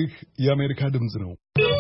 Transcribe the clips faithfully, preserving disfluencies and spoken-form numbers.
ይህ የአሜሪካ ድምጽ ነው።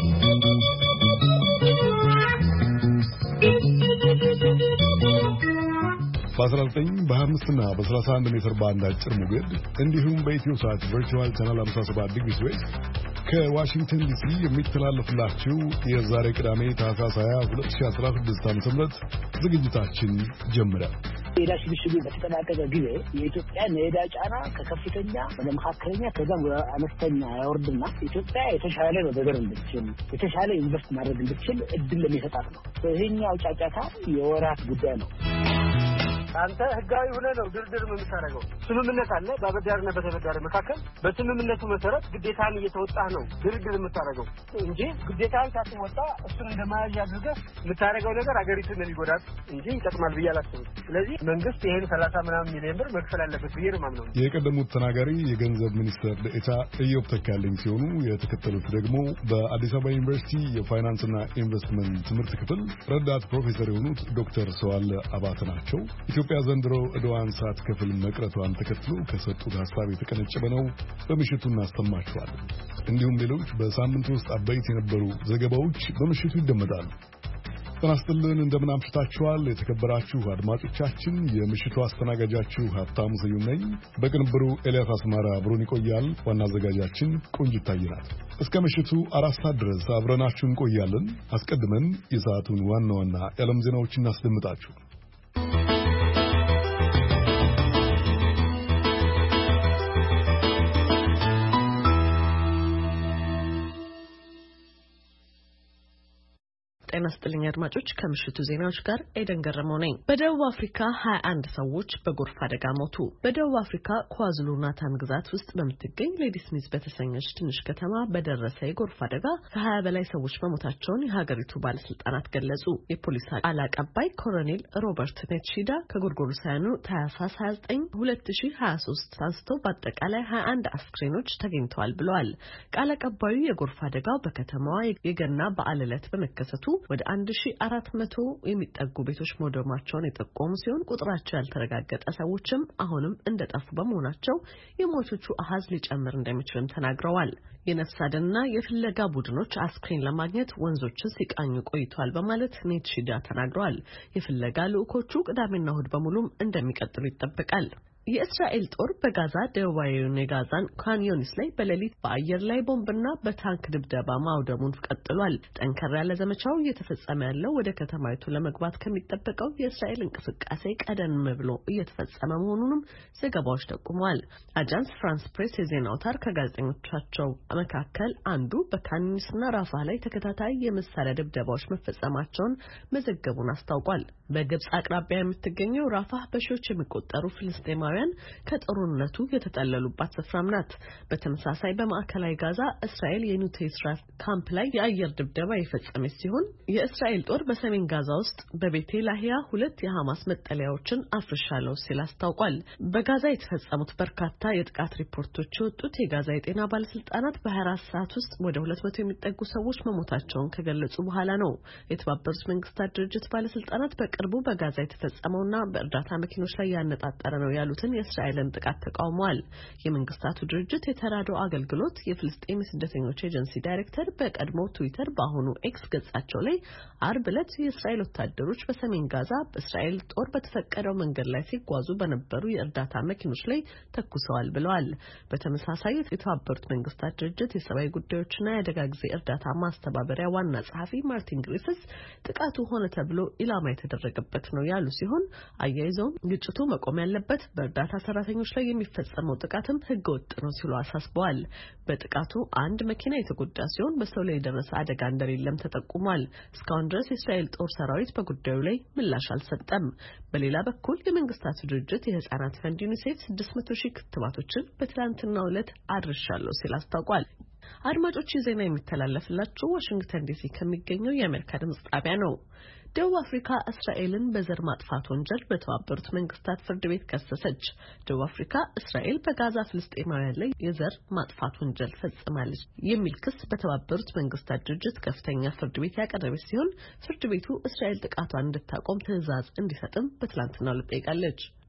በ19 በ25 እና በ31 ሜትር ባንድ አጭር ሞገድ እንዲሁም በኢትዮ ሳት ቨርቹዋል ቻናል ሃምሳ ሰባት ዲግሪ ዌስት ከዋሽንግተን ዲሲ የሚተላለፍላችሁ የዛሬ ቅዳሜ ታህሳስ ሃያ ሁለት ሺህ አስራ ስድስት ዓ.ም ዝግጅታችን ጀመረ። የዕዳ ሽግሽጉ በተጠናቀቀ ጊዜ የኢትዮጵያ የዕዳ ጫና ከከፍተኛ ወደ መካከለኛ ከዛም ወደ አነስተኛ ያወርድና ኢትዮጵያ የተሻለ መበደር እንድትችል የተሻለ ኢንቨስት ማድረግ እንድትችል እድል ለሚሰጣት ነው። ይሄኛው ጫጫታ የወራት ጉዳይ ነው። አንተ ህጋዊ ሆነ ነው ድርድር የምታረጋው። ስምምነት አለ በአበዳሪና በተበዳሪ መካከል። በስምምነቱ መሰረት ግዴታን እየተወጣህ ነው ድርድር የምታረጋው እንጂ ግዴታን ሳትወጣ እሱን እንደማያዝ አድርገህ የምታረጋው ነገር አገሪቱን የሚጎዳት እንጂ ይጠቅማል ብዬ አላስብም። ስለዚህ መንግስት ይሄን ሰላሳ ምናምን ሚሊዮን ብር መክፈል አለበት ብዬ ነው የማምነው። የቀደሙት ተናጋሪ የገንዘብ ሚኒስትር ዴኤታ ኢዮብ ተካልኝ ሲሆኑ የተከተሉት ደግሞ በአዲስ አበባ ዩኒቨርሲቲ የፋይናንስና ኢንቨስትመንት ትምህርት ክፍል ረዳት ፕሮፌሰር የሆኑት ዶክተር ሰዋለ አባተ ናቸው። ኢትዮጵያ ዘንድሮ ዕዳዋን ሳትከፍል መቅረቷን ተከትሎ ከሰጡት ሐሳብ የተቀነጨበ ነው። በምሽቱ እናሰማችኋለን። እንዲሁም ሌሎች በሳምንቱ ውስጥ አበይት የነበሩ ዘገባዎች በምሽቱ ይደመጣሉ። ተናስተልን እንደምን አምሽታችኋል የተከበራችሁ አድማጮቻችን። የምሽቱ አስተናጋጃችሁ ሀብታሙ ስዩም ነኝ። በቅንብሩ ኤልያስ አስማራ አብሮን ይቆያል። ዋና አዘጋጃችን ቆንጂት ታይናት። እስከ ምሽቱ አራት ሰዓት ድረስ አብረናችሁ እንቆያለን። አስቀድመን የሰዓቱን ዋና ዋና የዓለም ዜናዎች እናስደምጣችሁ። ጤና ይስጥልኝ አድማጮች፣ ከምሽቱ ዜናዎች ጋር ኤደን ገረመው ነኝ። በደቡብ አፍሪካ ሃያ አንድ ሰዎች በጎርፍ አደጋ ሞቱ። በደቡብ አፍሪካ ኳዙሉ ናታል ግዛት ውስጥ በምትገኝ ሌዲ ስሚዝ በተሰኘች ትንሽ ከተማ በደረሰ የጎርፍ አደጋ ከሀያ በላይ ሰዎች መሞታቸውን የሀገሪቱ ባለስልጣናት ገለጹ። የፖሊስ ቃል አቀባይ ኮሎኔል ሮበርት ኔትሺዳ ከጎርጎሮሳውያኑ ታህሳስ ሃያ ዘጠኝ ሁለት ሺህ ሀያ ሶስት አንስተው በአጠቃላይ ሃያ አንድ አስክሬኖች ተገኝተዋል ብለዋል። ቃል አቀባዩ የጎርፍ አደጋው በከተማዋ የገና በዓል ዕለት በመከሰቱ ወደ አንድ ሺህ አራት መቶ የሚጠጉ ቤቶች መውደማቸውን የጠቆሙ ሲሆን ቁጥራቸው ያልተረጋገጠ ሰዎችም አሁንም እንደጠፉ በመሆናቸው የሞቶቹ አሃዝ ሊጨምር እንደሚችልም ተናግረዋል። የነፍስ አድንና የፍለጋ ቡድኖች አስክሬን ለማግኘት ወንዞችን ሲቃኙ ቆይተዋል በማለት ኔትሺዳ ተናግረዋል። የፍለጋ ልዑኮቹ ቅዳሜና እሁድ በሙሉም እንደሚቀጥሉ ይጠበቃል። የእስራኤል ጦር በጋዛ ደቡባዊውን የጋዛን ካንዮኒስ ላይ በሌሊት በአየር ላይ ቦምብና በታንክ ድብደባ ማውደሙን ቀጥሏል። ጠንከር ያለ ዘመቻው እየተፈጸመ ያለው ወደ ከተማይቱ ለመግባት ከሚጠበቀው የእስራኤል እንቅስቃሴ ቀደም ብሎ እየተፈጸመ መሆኑንም ዘገባዎች ጠቁመዋል። አጃንስ ፍራንስ ፕሬስ የዜና አውታር ከጋዜጠኞቻቸው መካከል አንዱ በካንዮኒስና ራፋ ላይ ተከታታይ የመሳሪያ ድብደባዎች መፈጸማቸውን መዘገቡን አስታውቋል። በግብጽ አቅራቢያ የምትገኘው ራፋ በሺዎች የሚቆጠሩ ፍልስጤማ ከጦርነቱ የተጠለሉባት ስፍራም ናት። በተመሳሳይ በማዕከላዊ ጋዛ እስራኤል የኑቴስራ ካምፕ ላይ የአየር ድብደባ የፈጸመች ሲሆን የእስራኤል ጦር በሰሜን ጋዛ ውስጥ በቤቴ ላሂያ ሁለት የሐማስ መጠለያዎችን አፍርሻለሁ ሲል አስታውቋል። በጋዛ የተፈጸሙት በርካታ የጥቃት ሪፖርቶች የወጡት የጋዛ የጤና ባለስልጣናት በሃያ አራት ሰዓት ውስጥ ወደ ሁለት መቶ የሚጠጉ ሰዎች መሞታቸውን ከገለጹ በኋላ ነው። የተባበሩት መንግስታት ድርጅት ባለስልጣናት በቅርቡ በጋዛ የተፈጸመውና በእርዳታ መኪኖች ላይ ያነጣጠረ ነው ያሉት የእስራኤልን ጥቃት ተቃውመዋል። የመንግስታቱ ድርጅት የተራድኦ አገልግሎት የፍልስጤም ስደተኞች ኤጀንሲ ዳይሬክተር በቀድሞ ትዊተር በአሁኑ ኤክስ ገጻቸው ላይ አርብ ዕለት የእስራኤል ወታደሮች በሰሜን ጋዛ በእስራኤል ጦር በተፈቀደው መንገድ ላይ ሲጓዙ በነበሩ የእርዳታ መኪኖች ላይ ተኩሰዋል ብለዋል። በተመሳሳይ የተባበሩት መንግስታት ድርጅት የሰብአዊ ጉዳዮችና የአደጋ ጊዜ እርዳታ ማስተባበሪያ ዋና ጸሐፊ ማርቲን ግሪፍስ ጥቃቱ ሆነ ተብሎ ኢላማ የተደረገበት ነው ያሉ ሲሆን አያይዘውም ግጭቱ መቆም ያለበት በእርዳታ ሰራተኞች ላይ የሚፈጸመው ጥቃትም ህገወጥ ነው ሲሉ አሳስበዋል። በጥቃቱ አንድ መኪና የተጎዳ ሲሆን በሰው ላይ የደረሰ አደጋ እንደሌለም ተጠቁሟል። እስካሁን ድረስ የእስራኤል ጦር ሰራዊት በጉዳዩ ላይ ምላሽ አልሰጠም። በሌላ በኩል የመንግስታቱ ድርጅት የህፃናት ፈንድ ዩኒሴፍ ስድስት መቶ ሺህ ክትባቶችን በትላንትናው ዕለት አድርሻለሁ ሲል አስታውቋል። አድማጮች ዜና የሚተላለፍላችሁ ዋሽንግተን ዲሲ ከሚገኘው የአሜሪካ ድምጽ ጣቢያ ነው። ደቡብ አፍሪካ እስራኤልን በዘር ማጥፋት ወንጀል በተባበሩት መንግስታት ፍርድ ቤት ከሰሰች። ደቡብ አፍሪካ እስራኤል በጋዛ ፍልስጤማውያን ላይ የዘር ማጥፋት ወንጀል ፈጽማለች የሚል ክስ በተባበሩት መንግስታት ድርጅት ከፍተኛ ፍርድ ቤት ያቀረበች ሲሆን ፍርድ ቤቱ እስራኤል ጥቃቷን እንድታቆም ትዕዛዝ እንዲሰጥም በትላንትናው ዕለት ጠይቃለች።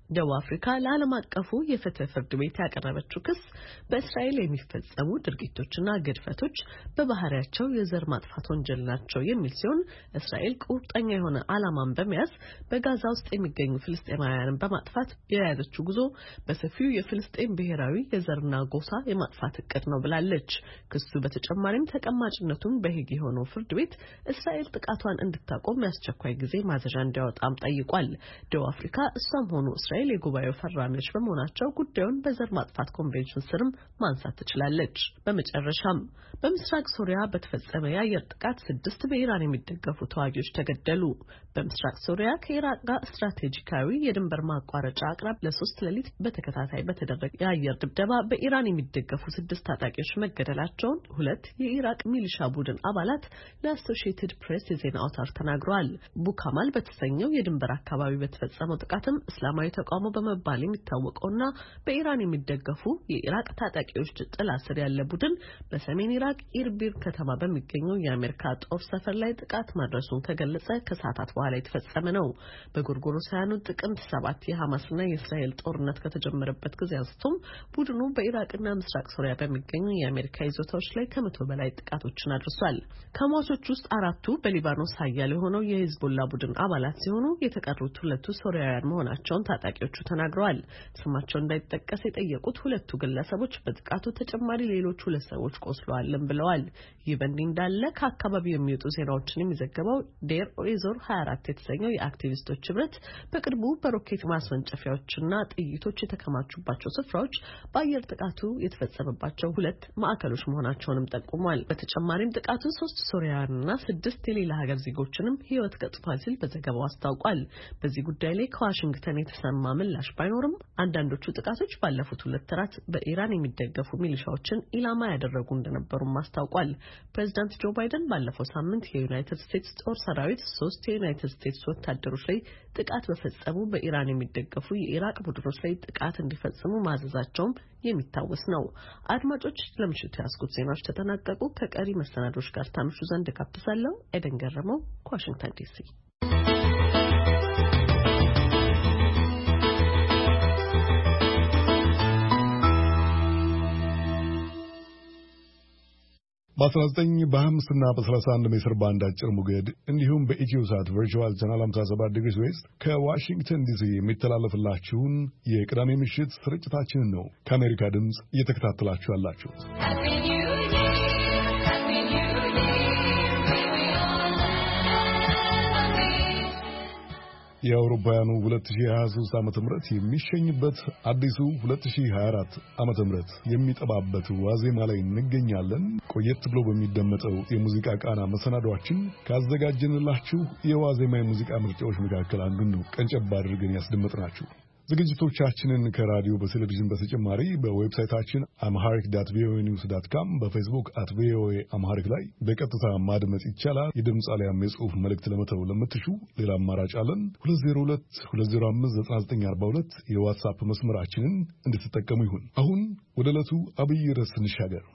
ደቡብ አፍሪካ ለዓለም አቀፉ የፍትህ ፍርድ ቤት ያቀረበችው ክስ በእስራኤል የሚፈጸሙ ድርጊቶችና ግድፈቶች በባህሪያቸው የዘር ማጥፋት ወንጀል ናቸው የሚል ሲሆን እስራኤል ቁርጠኛ የሆነ ዓላማን በመያዝ በጋዛ ውስጥ የሚገኙ ፍልስጤማውያንን በማጥፋት የያዘችው ጉዞ በሰፊው የፍልስጤም ብሔራዊ የዘርና ጎሳ የማጥፋት እቅድ ነው ብላለች። ክሱ በተጨማሪም ተቀማጭነቱን በሄግ የሆነው ፍርድ ቤት እስራኤል ጥቃቷን እንድታቆም ያስቸኳይ ጊዜ ማዘዣ እንዲያወጣም ጠይቋል። ደቡብ አፍሪካ እሷም ሆኖ እስራኤል የጉባኤው ፈራሚዎች በመሆናቸው ጉዳዩን በዘር ማጥፋት ኮንቬንሽን ስርም ማንሳት ትችላለች። በመጨረሻም በምስራቅ ሶሪያ በተፈጸመ የአየር ጥቃት ስድስት በኢራን የሚደገፉ ተዋጊዎች ተገደሉ። በምስራቅ ሶሪያ ከኢራቅ ጋር ስትራቴጂካዊ የድንበር ማቋረጫ አቅራብ ለሶስት ሌሊት በተከታታይ በተደረገ የአየር ድብደባ በኢራን የሚደገፉ ስድስት ታጣቂዎች መገደላቸውን ሁለት የኢራቅ ሚሊሻ ቡድን አባላት ለአሶሺየትድ ፕሬስ የዜና አውታር ተናግረዋል። ቡካማል በተሰኘው የድንበር አካባቢ በተፈጸመው ጥቃትም እስላማዊ ተቃውሞ በመባል የሚታወቀውና በኢራን የሚደገፉ የኢራቅ ታጣቂዎች ጥላ ስር ያለ ቡድን በሰሜን ኢራቅ ኢርቢል ከተማ በሚገኘው የአሜሪካ ጦር ሰፈር ላይ ጥቃት ማድረሱን ከገለጸ ከሰዓታት በኋላ የተፈጸመ ነው። በጎርጎሮሳውያኑ ጥቅምት ሰባት የሐማስና የእስራኤል ጦርነት ከተጀመረበት ጊዜ አንስቶም ቡድኑ በኢራቅና ምስራቅ ሶሪያ በሚገኙ የአሜሪካ ይዞታዎች ላይ ከመቶ በላይ ጥቃቶችን አድርሷል። ከሟቾች ውስጥ አራቱ በሊባኖስ ኃያል የሆነው የሂዝቦላ ቡድን አባላት ሲሆኑ የተቀሩት ሁለቱ ሶሪያውያን መሆናቸውን ታጣቂዎቹ ተናግረዋል። ስማቸው እንዳይጠቀስ የጠየቁት ሁለቱ ግለሰቦች በጥቃቱ ተጨማሪ ሌሎች ሁለት ሰዎች ቆስለዋልም ብለዋል። ይህ በእንዲህ እንዳለ ከአካባቢው የሚወጡ ዜናዎችን የሚዘገበው ዴር ኦዞር ሀያ አራት የተሰኘው የአክቲቪስቶች ህብረት በቅርቡ በሮኬት ማስወንጨፊያዎችና ጥይቶች የተከማቹባቸው ስፍራዎች በአየር ጥቃቱ የተፈጸመባቸው ሁለት ማዕከሎች መሆናቸውንም ጠቁሟል። በተጨማሪም ጥቃቱ ሶስት ሶሪያውያንና ስድስት የሌላ ሀገር ዜጎችንም ህይወት ቀጥፏል ሲል በዘገባው አስታውቋል። በዚህ ጉዳይ ላይ ከዋሽንግተን የተሰማ ምላሽ ባይኖርም አንዳንዶቹ ጥቃቶች ባለፉት ሁለት ወራት በኢራን የሚደገፉ ሚሊሻዎችን ኢላማ ያደረጉ እንደነበሩም አስታውቋል። ፕሬዚዳንት ጆ ባይደን ባለፈው ሳምንት የዩናይትድ ስቴትስ ጦር ሰራዊት ሶስት የዩናይትድ ስቴትስ ወታደሮች ላይ ጥቃት በፈጸሙ በኢራን የሚደገፉ የኢራቅ ቡድኖች ላይ ጥቃት እንዲፈጽሙ ማዘዛቸውም የሚታወስ ነው። አድማጮች ለምሽቱ ያስኩት ዜናዎች ተጠናቀቁ። ከቀሪ መሰናዶች ጋር ታምሹ ዘንድ ጋብዛለሁ። ኤደን ገረመው ከዋሽንግተን ዲሲ። በአስራ ዘጠኝ በሃያ አምስት እና በሰላሳ አንድ ሜትር ባንድ አጭር ሞገድ እንዲሁም በኢትዮሳት ቨርቹዋል ቻናል ሃምሳ ሰባት ዲግሪ ዌስት ከዋሽንግተን ዲሲ የሚተላለፍላችሁን የቅዳሜ ምሽት ስርጭታችንን ነው ከአሜሪካ ድምፅ እየተከታተላችሁ ያላችሁት። የአውሮፓውያኑ ሁለት ሺህ ሃያ ሦስት ዓመተ ምህረት የሚሸኝበት አዲሱ ሁለት ሺህ ሃያ አራት ዓመተ ምህረት የሚጠባበት ዋዜማ ላይ እንገኛለን። ቆየት ብሎ በሚደመጠው የሙዚቃ ቃና መሰናዷችን ካዘጋጀንላችሁ የዋዜማ የሙዚቃ ምርጫዎች መካከል አንዱን ነው ቀንጨብ አድርገን ያስደመጥናችሁ። ዝግጅቶቻችንን ከራዲዮ በቴሌቪዥን በተጨማሪ በዌብሳይታችን amharic dot v o a news dot com በፌስቡክ at v o a amharic ላይ በቀጥታ ማድመጥ ይቻላል። የድምጽ አሊያም የጽሑፍ መልእክት ለመተው ለምትሹ ሌላ አማራጭ አለን። ሁለት ዜሮ ሁለት ሁለት ዜሮ አምስት ዘጠና ዘጠኝ አርባ ሁለት የዋትስአፕ መስመራችንን እንድትጠቀሙ ይሁን። አሁን ወደ ዕለቱ አብይ ርዕስ እንሻገር።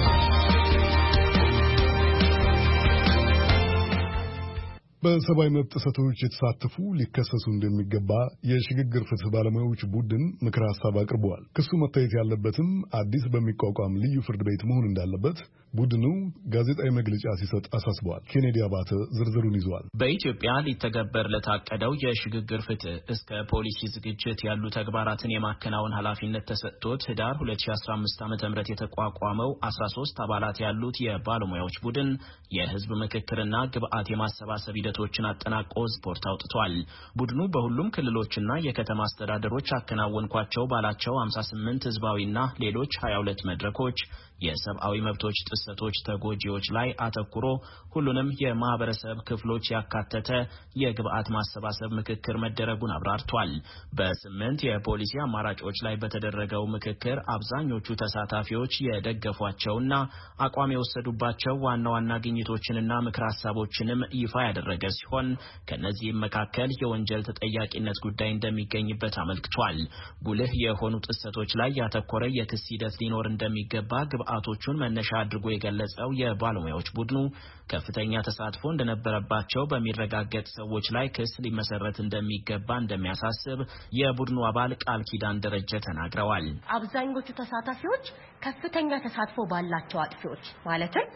በሰብአዊ መብት ጥሰቶች የተሳተፉ ሊከሰሱ እንደሚገባ የሽግግር ፍትህ ባለሙያዎች ቡድን ምክር ሐሳብ አቅርበዋል። ክሱ መታየት ያለበትም አዲስ በሚቋቋም ልዩ ፍርድ ቤት መሆን እንዳለበት ቡድኑ ጋዜጣዊ መግለጫ ሲሰጥ አሳስበዋል። ኬኔዲ አባተ ዝርዝሩን ይዟል። በኢትዮጵያ ሊተገበር ለታቀደው የሽግግር ፍትህ እስከ ፖሊሲ ዝግጅት ያሉ ተግባራትን የማከናወን ኃላፊነት ተሰጥቶት ህዳር ሁለት ሺህ አስራ አምስት ዓ.ም የተቋቋመው አስራ ሶስት አባላት ያሉት የባለሙያዎች ቡድን የህዝብ ምክክርና ግብአት የማሰባሰብ ሂደቶችን አጠናቆ ሪፖርት አውጥቷል። ቡድኑ በሁሉም ክልሎችና የከተማ አስተዳደሮች አከናወንኳቸው ባላቸው ሃምሳ ስምንት ህዝባዊና ሌሎች ሀያ ሁለት መድረኮች የሰብአዊ መብቶች ጥሰቶች ተጎጂዎች ላይ አተኩሮ ሁሉንም የማህበረሰብ ክፍሎች ያካተተ የግብአት ማሰባሰብ ምክክር መደረጉን አብራርቷል። በስምንት የፖሊሲ አማራጮች ላይ በተደረገው ምክክር አብዛኞቹ ተሳታፊዎች የደገፏቸውና አቋም የወሰዱባቸው ዋና ዋና ግኝቶችንና ምክር ሐሳቦችንም ይፋ ያደረገ ሲሆን ከነዚህም መካከል የወንጀል ተጠያቂነት ጉዳይ እንደሚገኝበት አመልክቷል። ጉልህ የሆኑ ጥሰቶች ላይ ያተኮረ የክስ ሂደት ሊኖር እንደሚገባ ግብአቶቹን መነሻ አድርጎ የገለጸው የባለሙያዎች ቡድኑ ከፍተኛ ተሳትፎ እንደነበረባቸው በሚረጋገጥ ሰዎች ላይ ክስ ሊመሰረት እንደሚገባ እንደሚያሳስብ የቡድኑ አባል ቃል ኪዳን ደረጀ ተናግረዋል። አብዛኞቹ ተሳታፊዎች ከፍተኛ ተሳትፎ ባላቸው አጥፊዎች ማለትም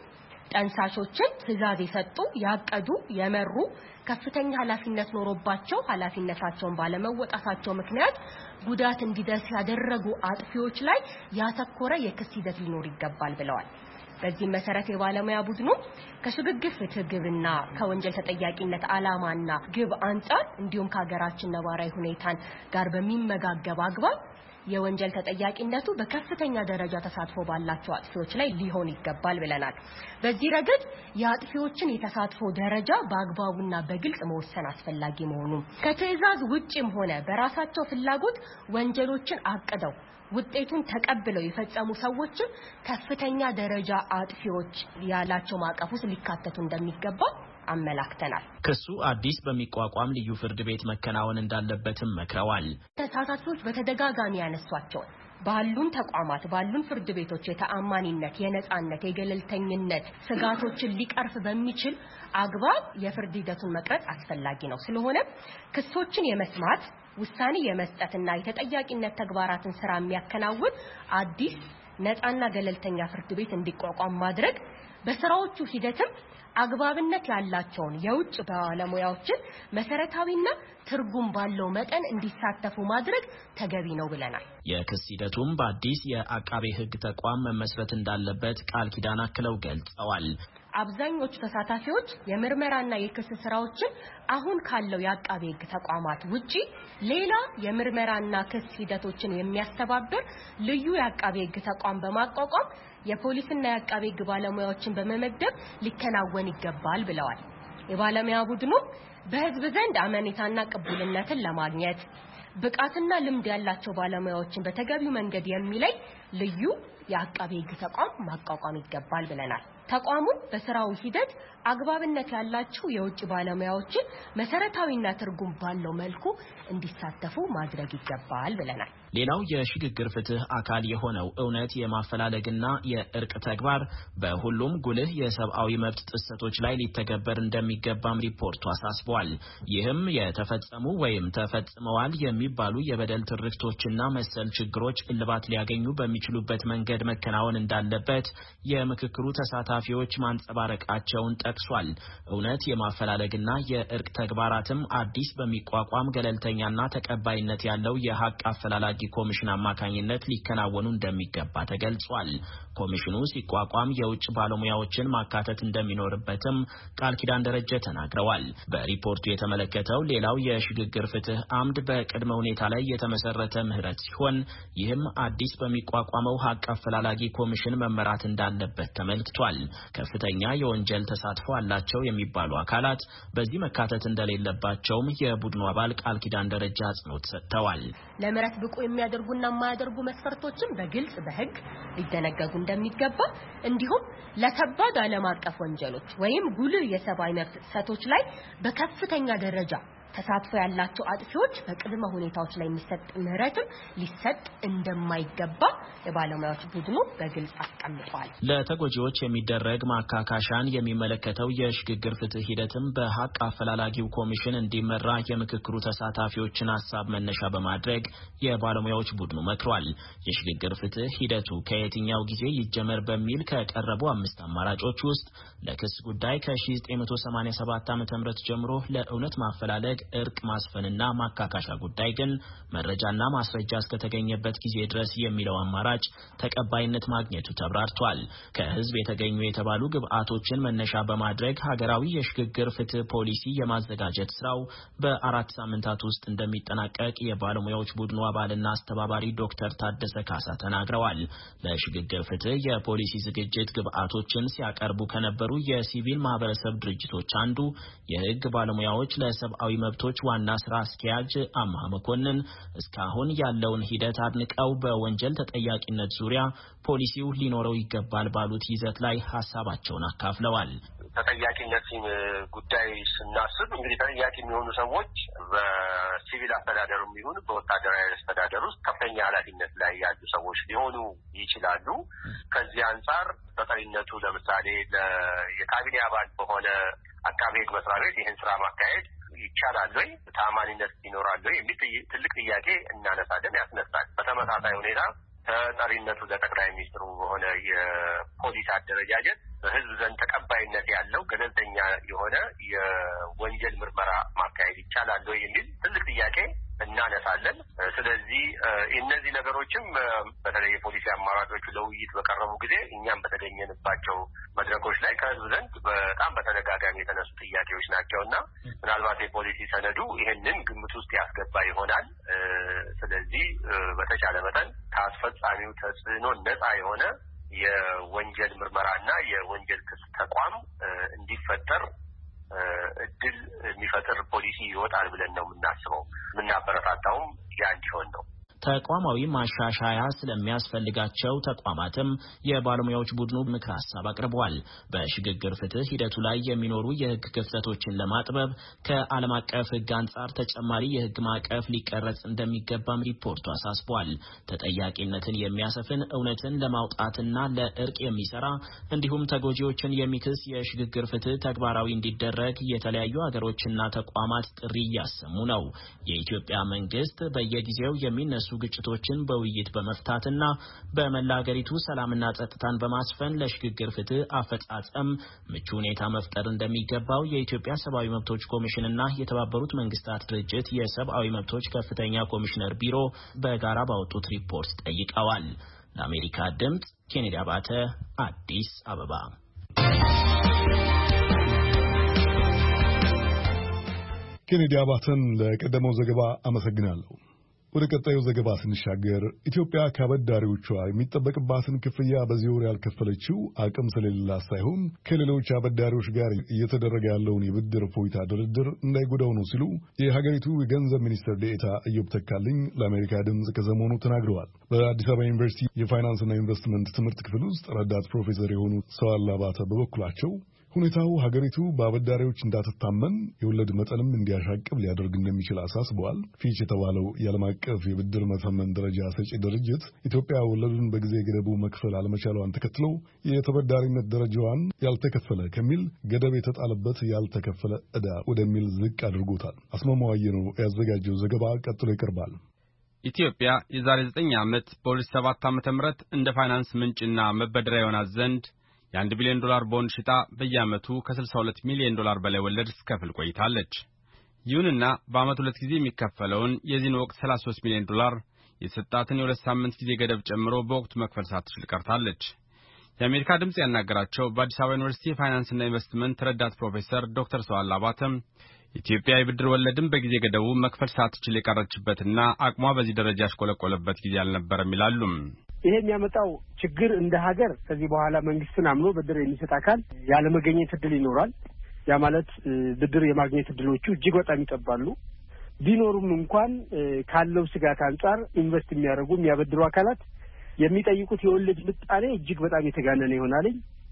ጠንሳሾችን ትዕዛዝ የሰጡ ያቀዱ የመሩ ከፍተኛ ኃላፊነት ኖሮባቸው ኃላፊነታቸውን ባለመወጣታቸው ምክንያት ጉዳት እንዲደርስ ያደረጉ አጥፊዎች ላይ ያተኮረ የክስ ሂደት ሊኖር ይገባል ብለዋል። በዚህ መሰረት የባለሙያ ቡድኑ ከሽግግር ፍትህ ግብና ከወንጀል ተጠያቂነት ዓላማና ግብ አንጻር እንዲሁም ከሀገራችን ነባራዊ ሁኔታን ጋር በሚመጋገብ አግባብ የወንጀል ተጠያቂነቱ በከፍተኛ ደረጃ ተሳትፎ ባላቸው አጥፊዎች ላይ ሊሆን ይገባል ብለናል። በዚህ ረገድ የአጥፊዎችን የተሳትፎ ደረጃ በአግባቡና በግልጽ መወሰን አስፈላጊ መሆኑ ከትዕዛዝ ውጪም ሆነ በራሳቸው ፍላጎት ወንጀሎችን አቅደው ውጤቱን ተቀብለው የፈጸሙ ሰዎችም ከፍተኛ ደረጃ አጥፊዎች ያላቸው ማዕቀፍ ውስጥ ሊካተቱ እንደሚገባ አመላክተናል። ክሱ አዲስ በሚቋቋም ልዩ ፍርድ ቤት መከናወን እንዳለበትም መክረዋል። ተሳታፊዎች በተደጋጋሚ ያነሷቸው ባሉን ተቋማት ባሉን ፍርድ ቤቶች የተአማኒነት፣ የነጻነት፣ የገለልተኝነት ስጋቶችን ሊቀርፍ በሚችል አግባብ የፍርድ ሂደቱን መቅረጽ አስፈላጊ ነው። ስለሆነ ክሶችን የመስማት ውሳኔ የመስጠትና የተጠያቂነት ተግባራትን ስራ የሚያከናውን አዲስ ነጻና ገለልተኛ ፍርድ ቤት እንዲቋቋም ማድረግ በስራዎቹ ሂደትም አግባብነት ያላቸውን የውጭ ባለሙያዎችን መሰረታዊና ትርጉም ባለው መጠን እንዲሳተፉ ማድረግ ተገቢ ነው ብለናል። የክስ ሂደቱም በአዲስ የአቃቤ ሕግ ተቋም መመስረት እንዳለበት ቃል ኪዳን አክለው ገልጸዋል። አብዛኞቹ ተሳታፊዎች የምርመራና የክስ ስራዎችን አሁን ካለው የአቃቤ ሕግ ተቋማት ውጪ ሌላ የምርመራና ክስ ሂደቶችን የሚያስተባብር ልዩ የአቃቤ ሕግ ተቋም በማቋቋም የፖሊስና የአቃቤ ሕግ ባለሙያዎችን በመመደብ ሊከናወን ይገባል ብለዋል። የባለሙያ ቡድኑ በህዝብ ዘንድ አመኔታና ቅቡልነትን ለማግኘት ብቃትና ልምድ ያላቸው ባለሙያዎችን በተገቢው መንገድ የሚለይ ልዩ የአቃቤ ሕግ ተቋም ማቋቋም ይገባል ብለናል። ተቋሙ በስራው ሂደት አግባብነት ያላቸው የውጭ ባለሙያዎችን መሰረታዊና ትርጉም ባለው መልኩ እንዲሳተፉ ማድረግ ይገባል ብለናል። ሌላው የሽግግር ፍትህ አካል የሆነው እውነት የማፈላለግና የእርቅ ተግባር በሁሉም ጉልህ የሰብአዊ መብት ጥሰቶች ላይ ሊተገበር እንደሚገባም ሪፖርቱ አሳስቧል። ይህም የተፈጸሙ ወይም ተፈጽመዋል የሚባሉ የበደል ትርክቶችና መሰል ችግሮች እልባት ሊያገኙ በሚችሉበት መንገድ መከናወን እንዳለበት የምክክሩ ተሳታፊዎች ማንጸባረቃቸውን ጠቅሷል። እውነት የማፈላለግና የእርቅ ተግባራትም አዲስ በሚቋቋም ገለልተኛና ተቀባይነት ያለው የሀቅ አፈላላጊ ኮሚሽን አማካኝነት ሊከናወኑ እንደሚገባ ተገልጿል። ኮሚሽኑ ሲቋቋም የውጭ ባለሙያዎችን ማካተት እንደሚኖርበትም ቃል ኪዳን ደረጀ ተናግረዋል። በሪፖርቱ የተመለከተው ሌላው የሽግግር ፍትህ አምድ በቅድመ ሁኔታ ላይ የተመሰረተ ምህረት ሲሆን ይህም አዲስ በሚቋቋመው ሀቅ አፈላላጊ ኮሚሽን መመራት እንዳለበት ተመልክቷል። ከፍተኛ የወንጀል ተሳትፎ አላቸው የሚባሉ አካላት በዚህ መካተት እንደሌለባቸውም የቡድኑ አባል ቃል ኪዳን ደረጃ አጽንኦት ሰጥተዋል። ለምህረት ብቁ የሚያደርጉና የማያደርጉ መስፈርቶችን በግልጽ በህግ ሊደነገጉ እንደሚገባ እንዲሁም ለከባድ ዓለም አቀፍ ወንጀሎች ወይም ጉልህ የሰብአዊ መብት ጥሰቶች ላይ በከፍተኛ ደረጃ ተሳትፎ ያላቸው አጥፊዎች በቅድመ ሁኔታዎች ላይ የሚሰጥ ምህረትም ሊሰጥ እንደማይገባ የባለሙያዎች ቡድኑ በግልጽ አስቀምጧል። ለተጎጂዎች የሚደረግ ማካካሻን የሚመለከተው የሽግግር ፍትህ ሂደትም በሀቅ አፈላላጊው ኮሚሽን እንዲመራ የምክክሩ ተሳታፊዎችን ሀሳብ መነሻ በማድረግ የባለሙያዎች ቡድኑ መክሯል። የሽግግር ፍትህ ሂደቱ ከየትኛው ጊዜ ይጀመር በሚል ከቀረቡ አምስት አማራጮች ውስጥ ለክስ ጉዳይ ከአስራ ዘጠኝ መቶ ሰማኒያ ሰባት ዓመተ ምህረት ጀምሮ ለእውነት ማፈላለግ እርቅ ማስፈንና ማካካሻ ጉዳይ ግን መረጃና ማስረጃ እስከተገኘበት ጊዜ ድረስ የሚለው አማራጭ ተቀባይነት ማግኘቱ ተብራርቷል። ከህዝብ የተገኙ የተባሉ ግብአቶችን መነሻ በማድረግ ሀገራዊ የሽግግር ፍትህ ፖሊሲ የማዘጋጀት ስራው በአራት ሳምንታት ውስጥ እንደሚጠናቀቅ የባለሙያዎች ቡድኑ አባልና አስተባባሪ ዶክተር ታደሰ ካሳ ተናግረዋል። ለሽግግር ፍትህ የፖሊሲ ዝግጅት ግብአቶችን ሲያቀርቡ ከነበሩ የሲቪል ማህበረሰብ ድርጅቶች አንዱ የህግ ባለሙያዎች ለሰብአዊ መብቶች ዋና ስራ አስኪያጅ አማሃ መኮንን እስካሁን ያለውን ሂደት አድንቀው በወንጀል ተጠያቂነት ዙሪያ ፖሊሲው ሊኖረው ይገባል ባሉት ይዘት ላይ ሐሳባቸውን አካፍለዋል። ተጠያቂነትን ጉዳይ ስናስብ እንግዲህ ተጠያቂ የሚሆኑ ሰዎች በሲቪል አስተዳደሩ የሚሆኑ በወታደራዊ አስተዳደር ውስጥ ከፍተኛ ኃላፊነት ላይ ያሉ ሰዎች ሊሆኑ ይችላሉ። ከዚህ አንፃር ተጠሪነቱ ለምሳሌ የካቢኔ አባል በሆነ አቃቤ ሕግ መስሪያ ቤት ይህን ስራ ማካሄድ ይቻላል ወይ ታማኒነት ይኖራል ወይ የሚል ትልቅ ጥያቄ እናነሳለን ያስነሳል። በተመሳሳይ ሁኔታ ተጠሪነቱ ለጠቅላይ ሚኒስትሩ በሆነ የፖሊስ አደረጃጀት በህዝብ ዘንድ ተቀባይነት ያለው ገለልተኛ የሆነ የወንጀል ምርመራ ማካሄድ ይቻላል ወይ የሚል ትልቅ ጥያቄ እናነሳለን። ስለዚህ እነዚህ ነገሮችም በተለይ የፖሊሲ አማራጮቹ ለውይይት በቀረቡ ጊዜ እኛም በተገኘንባቸው መድረኮች ላይ ከህዝብ ዘንድ በጣም በተደጋጋሚ የተነሱ ጥያቄዎች ናቸውና ምናልባት የፖሊሲ ሰነዱ ይህንን ግምት ውስጥ ያስገባ ይሆናል። ስለዚህ በተቻለ መጠን ከአስፈጻሚው ተጽዕኖ ነፃ የሆነ የወንጀል ምርመራና የወንጀል ክስ ተቋም እንዲፈጠር እድል የሚፈጥር ፖሊሲ ይወጣል ብለን ነው የምናስበው። የምናበረታታውም ያ እንዲሆን ነው። ተቋማዊ ማሻሻያ ስለሚያስፈልጋቸው ተቋማትም የባለሙያዎች ቡድኑ ምክር ሀሳብ አቅርቧል። በሽግግር ፍትህ ሂደቱ ላይ የሚኖሩ የህግ ክፍተቶችን ለማጥበብ ከዓለም አቀፍ ህግ አንጻር ተጨማሪ የህግ ማዕቀፍ ሊቀረጽ እንደሚገባም ሪፖርቱ አሳስቧል። ተጠያቂነትን የሚያሰፍን እውነትን ለማውጣትና ለእርቅ የሚሰራ እንዲሁም ተጎጂዎችን የሚክስ የሽግግር ፍትህ ተግባራዊ እንዲደረግ የተለያዩ ሀገሮችና ተቋማት ጥሪ እያሰሙ ነው። የኢትዮጵያ መንግስት በየጊዜው የሚነሱ ግጭቶችን በውይይት በመፍታትና በመላ ሀገሪቱ ሰላምና ጸጥታን በማስፈን ለሽግግር ፍትህ አፈጻጸም ምቹ ሁኔታ መፍጠር እንደሚገባው የኢትዮጵያ ሰብአዊ መብቶች ኮሚሽንና የተባበሩት መንግስታት ድርጅት የሰብአዊ መብቶች ከፍተኛ ኮሚሽነር ቢሮ በጋራ ባወጡት ሪፖርት ጠይቀዋል። ለአሜሪካ ድምጽ ኬኔዲ አባተ አዲስ አበባ። ኬኔዲ አባተን ለቀደመው ዘገባ አመሰግናለሁ። ወደ ቀጣዩ ዘገባ ስንሻገር ኢትዮጵያ ከአበዳሪዎቿ የሚጠበቅባትን ክፍያ በዚህ ወር ያልከፈለችው አቅም ስለሌላት ሳይሆን ከሌሎች አበዳሪዎች ጋር እየተደረገ ያለውን የብድር እፎይታ ድርድር እንዳይጎዳው ነው ሲሉ የሀገሪቱ የገንዘብ ሚኒስትር ዴኤታ ኢዮብ ተካልኝ ለአሜሪካ ድምፅ ከሰሞኑ ተናግረዋል። በአዲስ አበባ ዩኒቨርሲቲ የፋይናንስና ኢንቨስትመንት ትምህርት ክፍል ውስጥ ረዳት ፕሮፌሰር የሆኑት ሰዋላ አባተ በበኩላቸው ሁኔታው ሀገሪቱ በአበዳሪዎች እንዳትታመን የወለድ መጠንም እንዲያሻቅብ ሊያደርግ እንደሚችል አሳስበዋል። ፊች የተባለው የዓለም አቀፍ የብድር መተመን ደረጃ ሰጪ ድርጅት ኢትዮጵያ ወለዱን በጊዜ ገደቡ መክፈል አለመቻሏን ተከትሎ የተበዳሪነት ደረጃዋን ያልተከፈለ ከሚል ገደብ የተጣለበት ያልተከፈለ ዕዳ ወደሚል ዝቅ አድርጎታል። አስማማዋየ ነው ያዘጋጀው ዘገባ ቀጥሎ ይቀርባል። ኢትዮጵያ የዛሬ ዘጠኝ ዓመት በሁለት ሺህ ሰባት ዓመተ ምህረት እንደ ፋይናንስ ምንጭና መበደሪያ ይሆናት ዘንድ የአንድ ቢሊዮን ዶላር ቦንድ ሽጣ በየዓመቱ ከስልሳ ሁለት ሚሊዮን ዶላር በላይ ወለድ ስትከፍል ቆይታለች። ይሁንና በዓመት ሁለት ጊዜ የሚከፈለውን የዚህን ወቅት ሰላሳ ሶስት ሚሊዮን ዶላር የተሰጣትን የሁለት ሳምንት ጊዜ ገደብ ጨምሮ በወቅቱ መክፈል ሳትችል ቀርታለች። የአሜሪካ ድምጽ ያናገራቸው በአዲስ አበባ ዩኒቨርሲቲ የፋይናንስና ኢንቨስትመንት ረዳት ፕሮፌሰር ዶክተር ሰዋላ አባተም ኢትዮጵያ የብድር ወለድን በጊዜ ገደቡ መክፈል ሳትችል የቀረችበትና አቅሟ በዚህ ደረጃ ያሽቆለቆለበት ጊዜ አልነበረም ይላሉ። ይሄ የሚያመጣው ችግር እንደ ሀገር ከዚህ በኋላ መንግስትን አምኖ ብድር የሚሰጥ አካል ያለመገኘት እድል ይኖራል። ያ ማለት ብድር የማግኘት እድሎቹ እጅግ በጣም ይጠባሉ። ቢኖሩም እንኳን ካለው ስጋት አንጻር ኢንቨስት የሚያደርጉ የሚያበድሩ አካላት የሚጠይቁት የወለድ ምጣኔ እጅግ በጣም የተጋነነ ይሆናል።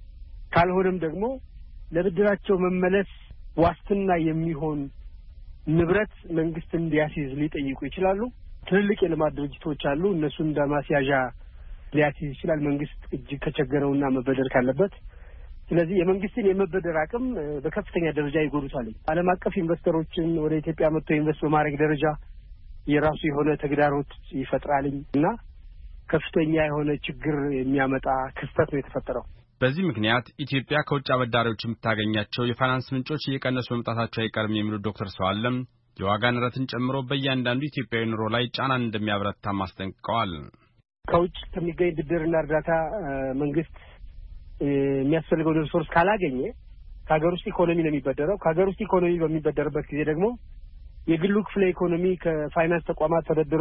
ካልሆነም ደግሞ ለብድራቸው መመለስ ዋስትና የሚሆን ንብረት መንግስት እንዲያስይዝ ሊጠይቁ ይችላሉ። ትልልቅ የልማት ድርጅቶች አሉ። እነሱን እንደማስያዣ ሊያስይዝ ይችላል መንግስት እጅግ ከቸገረውና መበደር ካለበት። ስለዚህ የመንግስትን የመበደር አቅም በከፍተኛ ደረጃ ይጎዱታል። ዓለም አቀፍ ኢንቨስተሮችን ወደ ኢትዮጵያ መጥተው ኢንቨስት በማድረግ ደረጃ የራሱ የሆነ ተግዳሮት ይፈጥራልኝ እና ከፍተኛ የሆነ ችግር የሚያመጣ ክስተት ነው የተፈጠረው። በዚህ ምክንያት ኢትዮጵያ ከውጭ አበዳሪዎች የምታገኛቸው የፋይናንስ ምንጮች እየቀነሱ መምጣታቸው አይቀርም የሚሉት ዶክተር ሰዋለም የዋጋ ንረትን ጨምሮ በእያንዳንዱ ኢትዮጵያዊ ኑሮ ላይ ጫናን እንደሚያበረታም አስጠንቅቀዋል። ከውጭ ከሚገኝ ብድርና እርዳታ መንግስት የሚያስፈልገውን ሪሶርስ ካላገኘ ከሀገር ውስጥ ኢኮኖሚ ነው የሚበደረው። ከሀገር ውስጥ ኢኮኖሚ በሚበደርበት ጊዜ ደግሞ የግሉ ክፍለ ኢኮኖሚ ከፋይናንስ ተቋማት ተበድሮ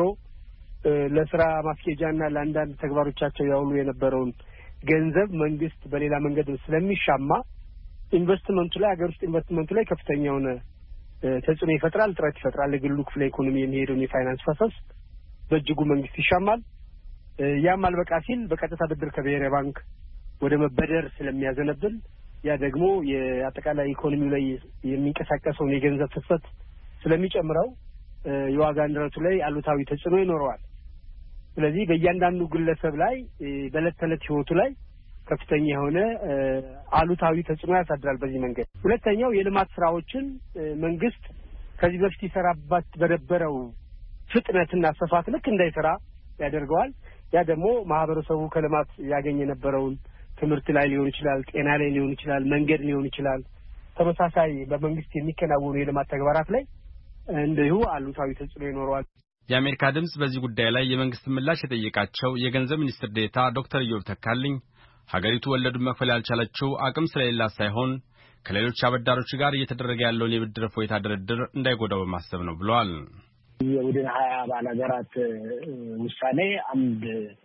ለስራ ማስኬጃና ለአንዳንድ ተግባሮቻቸው ያውሉ የነበረውን ገንዘብ መንግስት በሌላ መንገድ ስለሚሻማ ኢንቨስትመንቱ ላይ ሀገር ውስጥ ኢንቨስትመንቱ ላይ ከፍተኛ የሆነ ተጽዕኖ ይፈጥራል፣ ጥረት ይፈጥራል። ለግሉ ክፍለ ኢኮኖሚ የሚሄደውን የፋይናንስ ፈሰስ በእጅጉ መንግስት ይሻማል። ያም አልበቃ ሲል በቀጥታ ብድር ከብሔራዊ ባንክ ወደ መበደር ስለሚያዘነብል ያ ደግሞ የአጠቃላይ ኢኮኖሚው ላይ የሚንቀሳቀሰው የገንዘብ ፍሰት ስለሚጨምረው የዋጋ ንረቱ ላይ አሉታዊ ተጽዕኖ ይኖረዋል። ስለዚህ በእያንዳንዱ ግለሰብ ላይ በዕለት ተዕለት ህይወቱ ላይ ከፍተኛ የሆነ አሉታዊ ተጽዕኖ ያሳድራል በዚህ መንገድ። ሁለተኛው የልማት ስራዎችን መንግስት ከዚህ በፊት ይሰራባት በነበረው ፍጥነትና ስፋት ልክ እንዳይሰራ ያደርገዋል። ያ ደግሞ ማህበረሰቡ ከልማት ያገኘ የነበረውን ትምህርት ላይ ሊሆን ይችላል፣ ጤና ላይ ሊሆን ይችላል፣ መንገድ ሊሆን ይችላል፣ ተመሳሳይ በመንግስት የሚከናወኑ የልማት ተግባራት ላይ እንደዚሁ አሉታዊ ተጽዕኖ ይኖረዋል። የአሜሪካ ድምጽ በዚህ ጉዳይ ላይ የመንግስት ምላሽ የጠየቃቸው የገንዘብ ሚኒስትር ዴኤታ ዶክተር ኢዮብ ተካልኝ ሀገሪቱ ወለዱን መክፈል ያልቻለችው አቅም ስለሌላት ሳይሆን ከሌሎች አበዳሪዎች ጋር እየተደረገ ያለውን የብድር እፎይታ ድርድር እንዳይጎዳው በማሰብ ነው ብለዋል። የቡድን ሀያ አባል ሀገራት ውሳኔ አንድ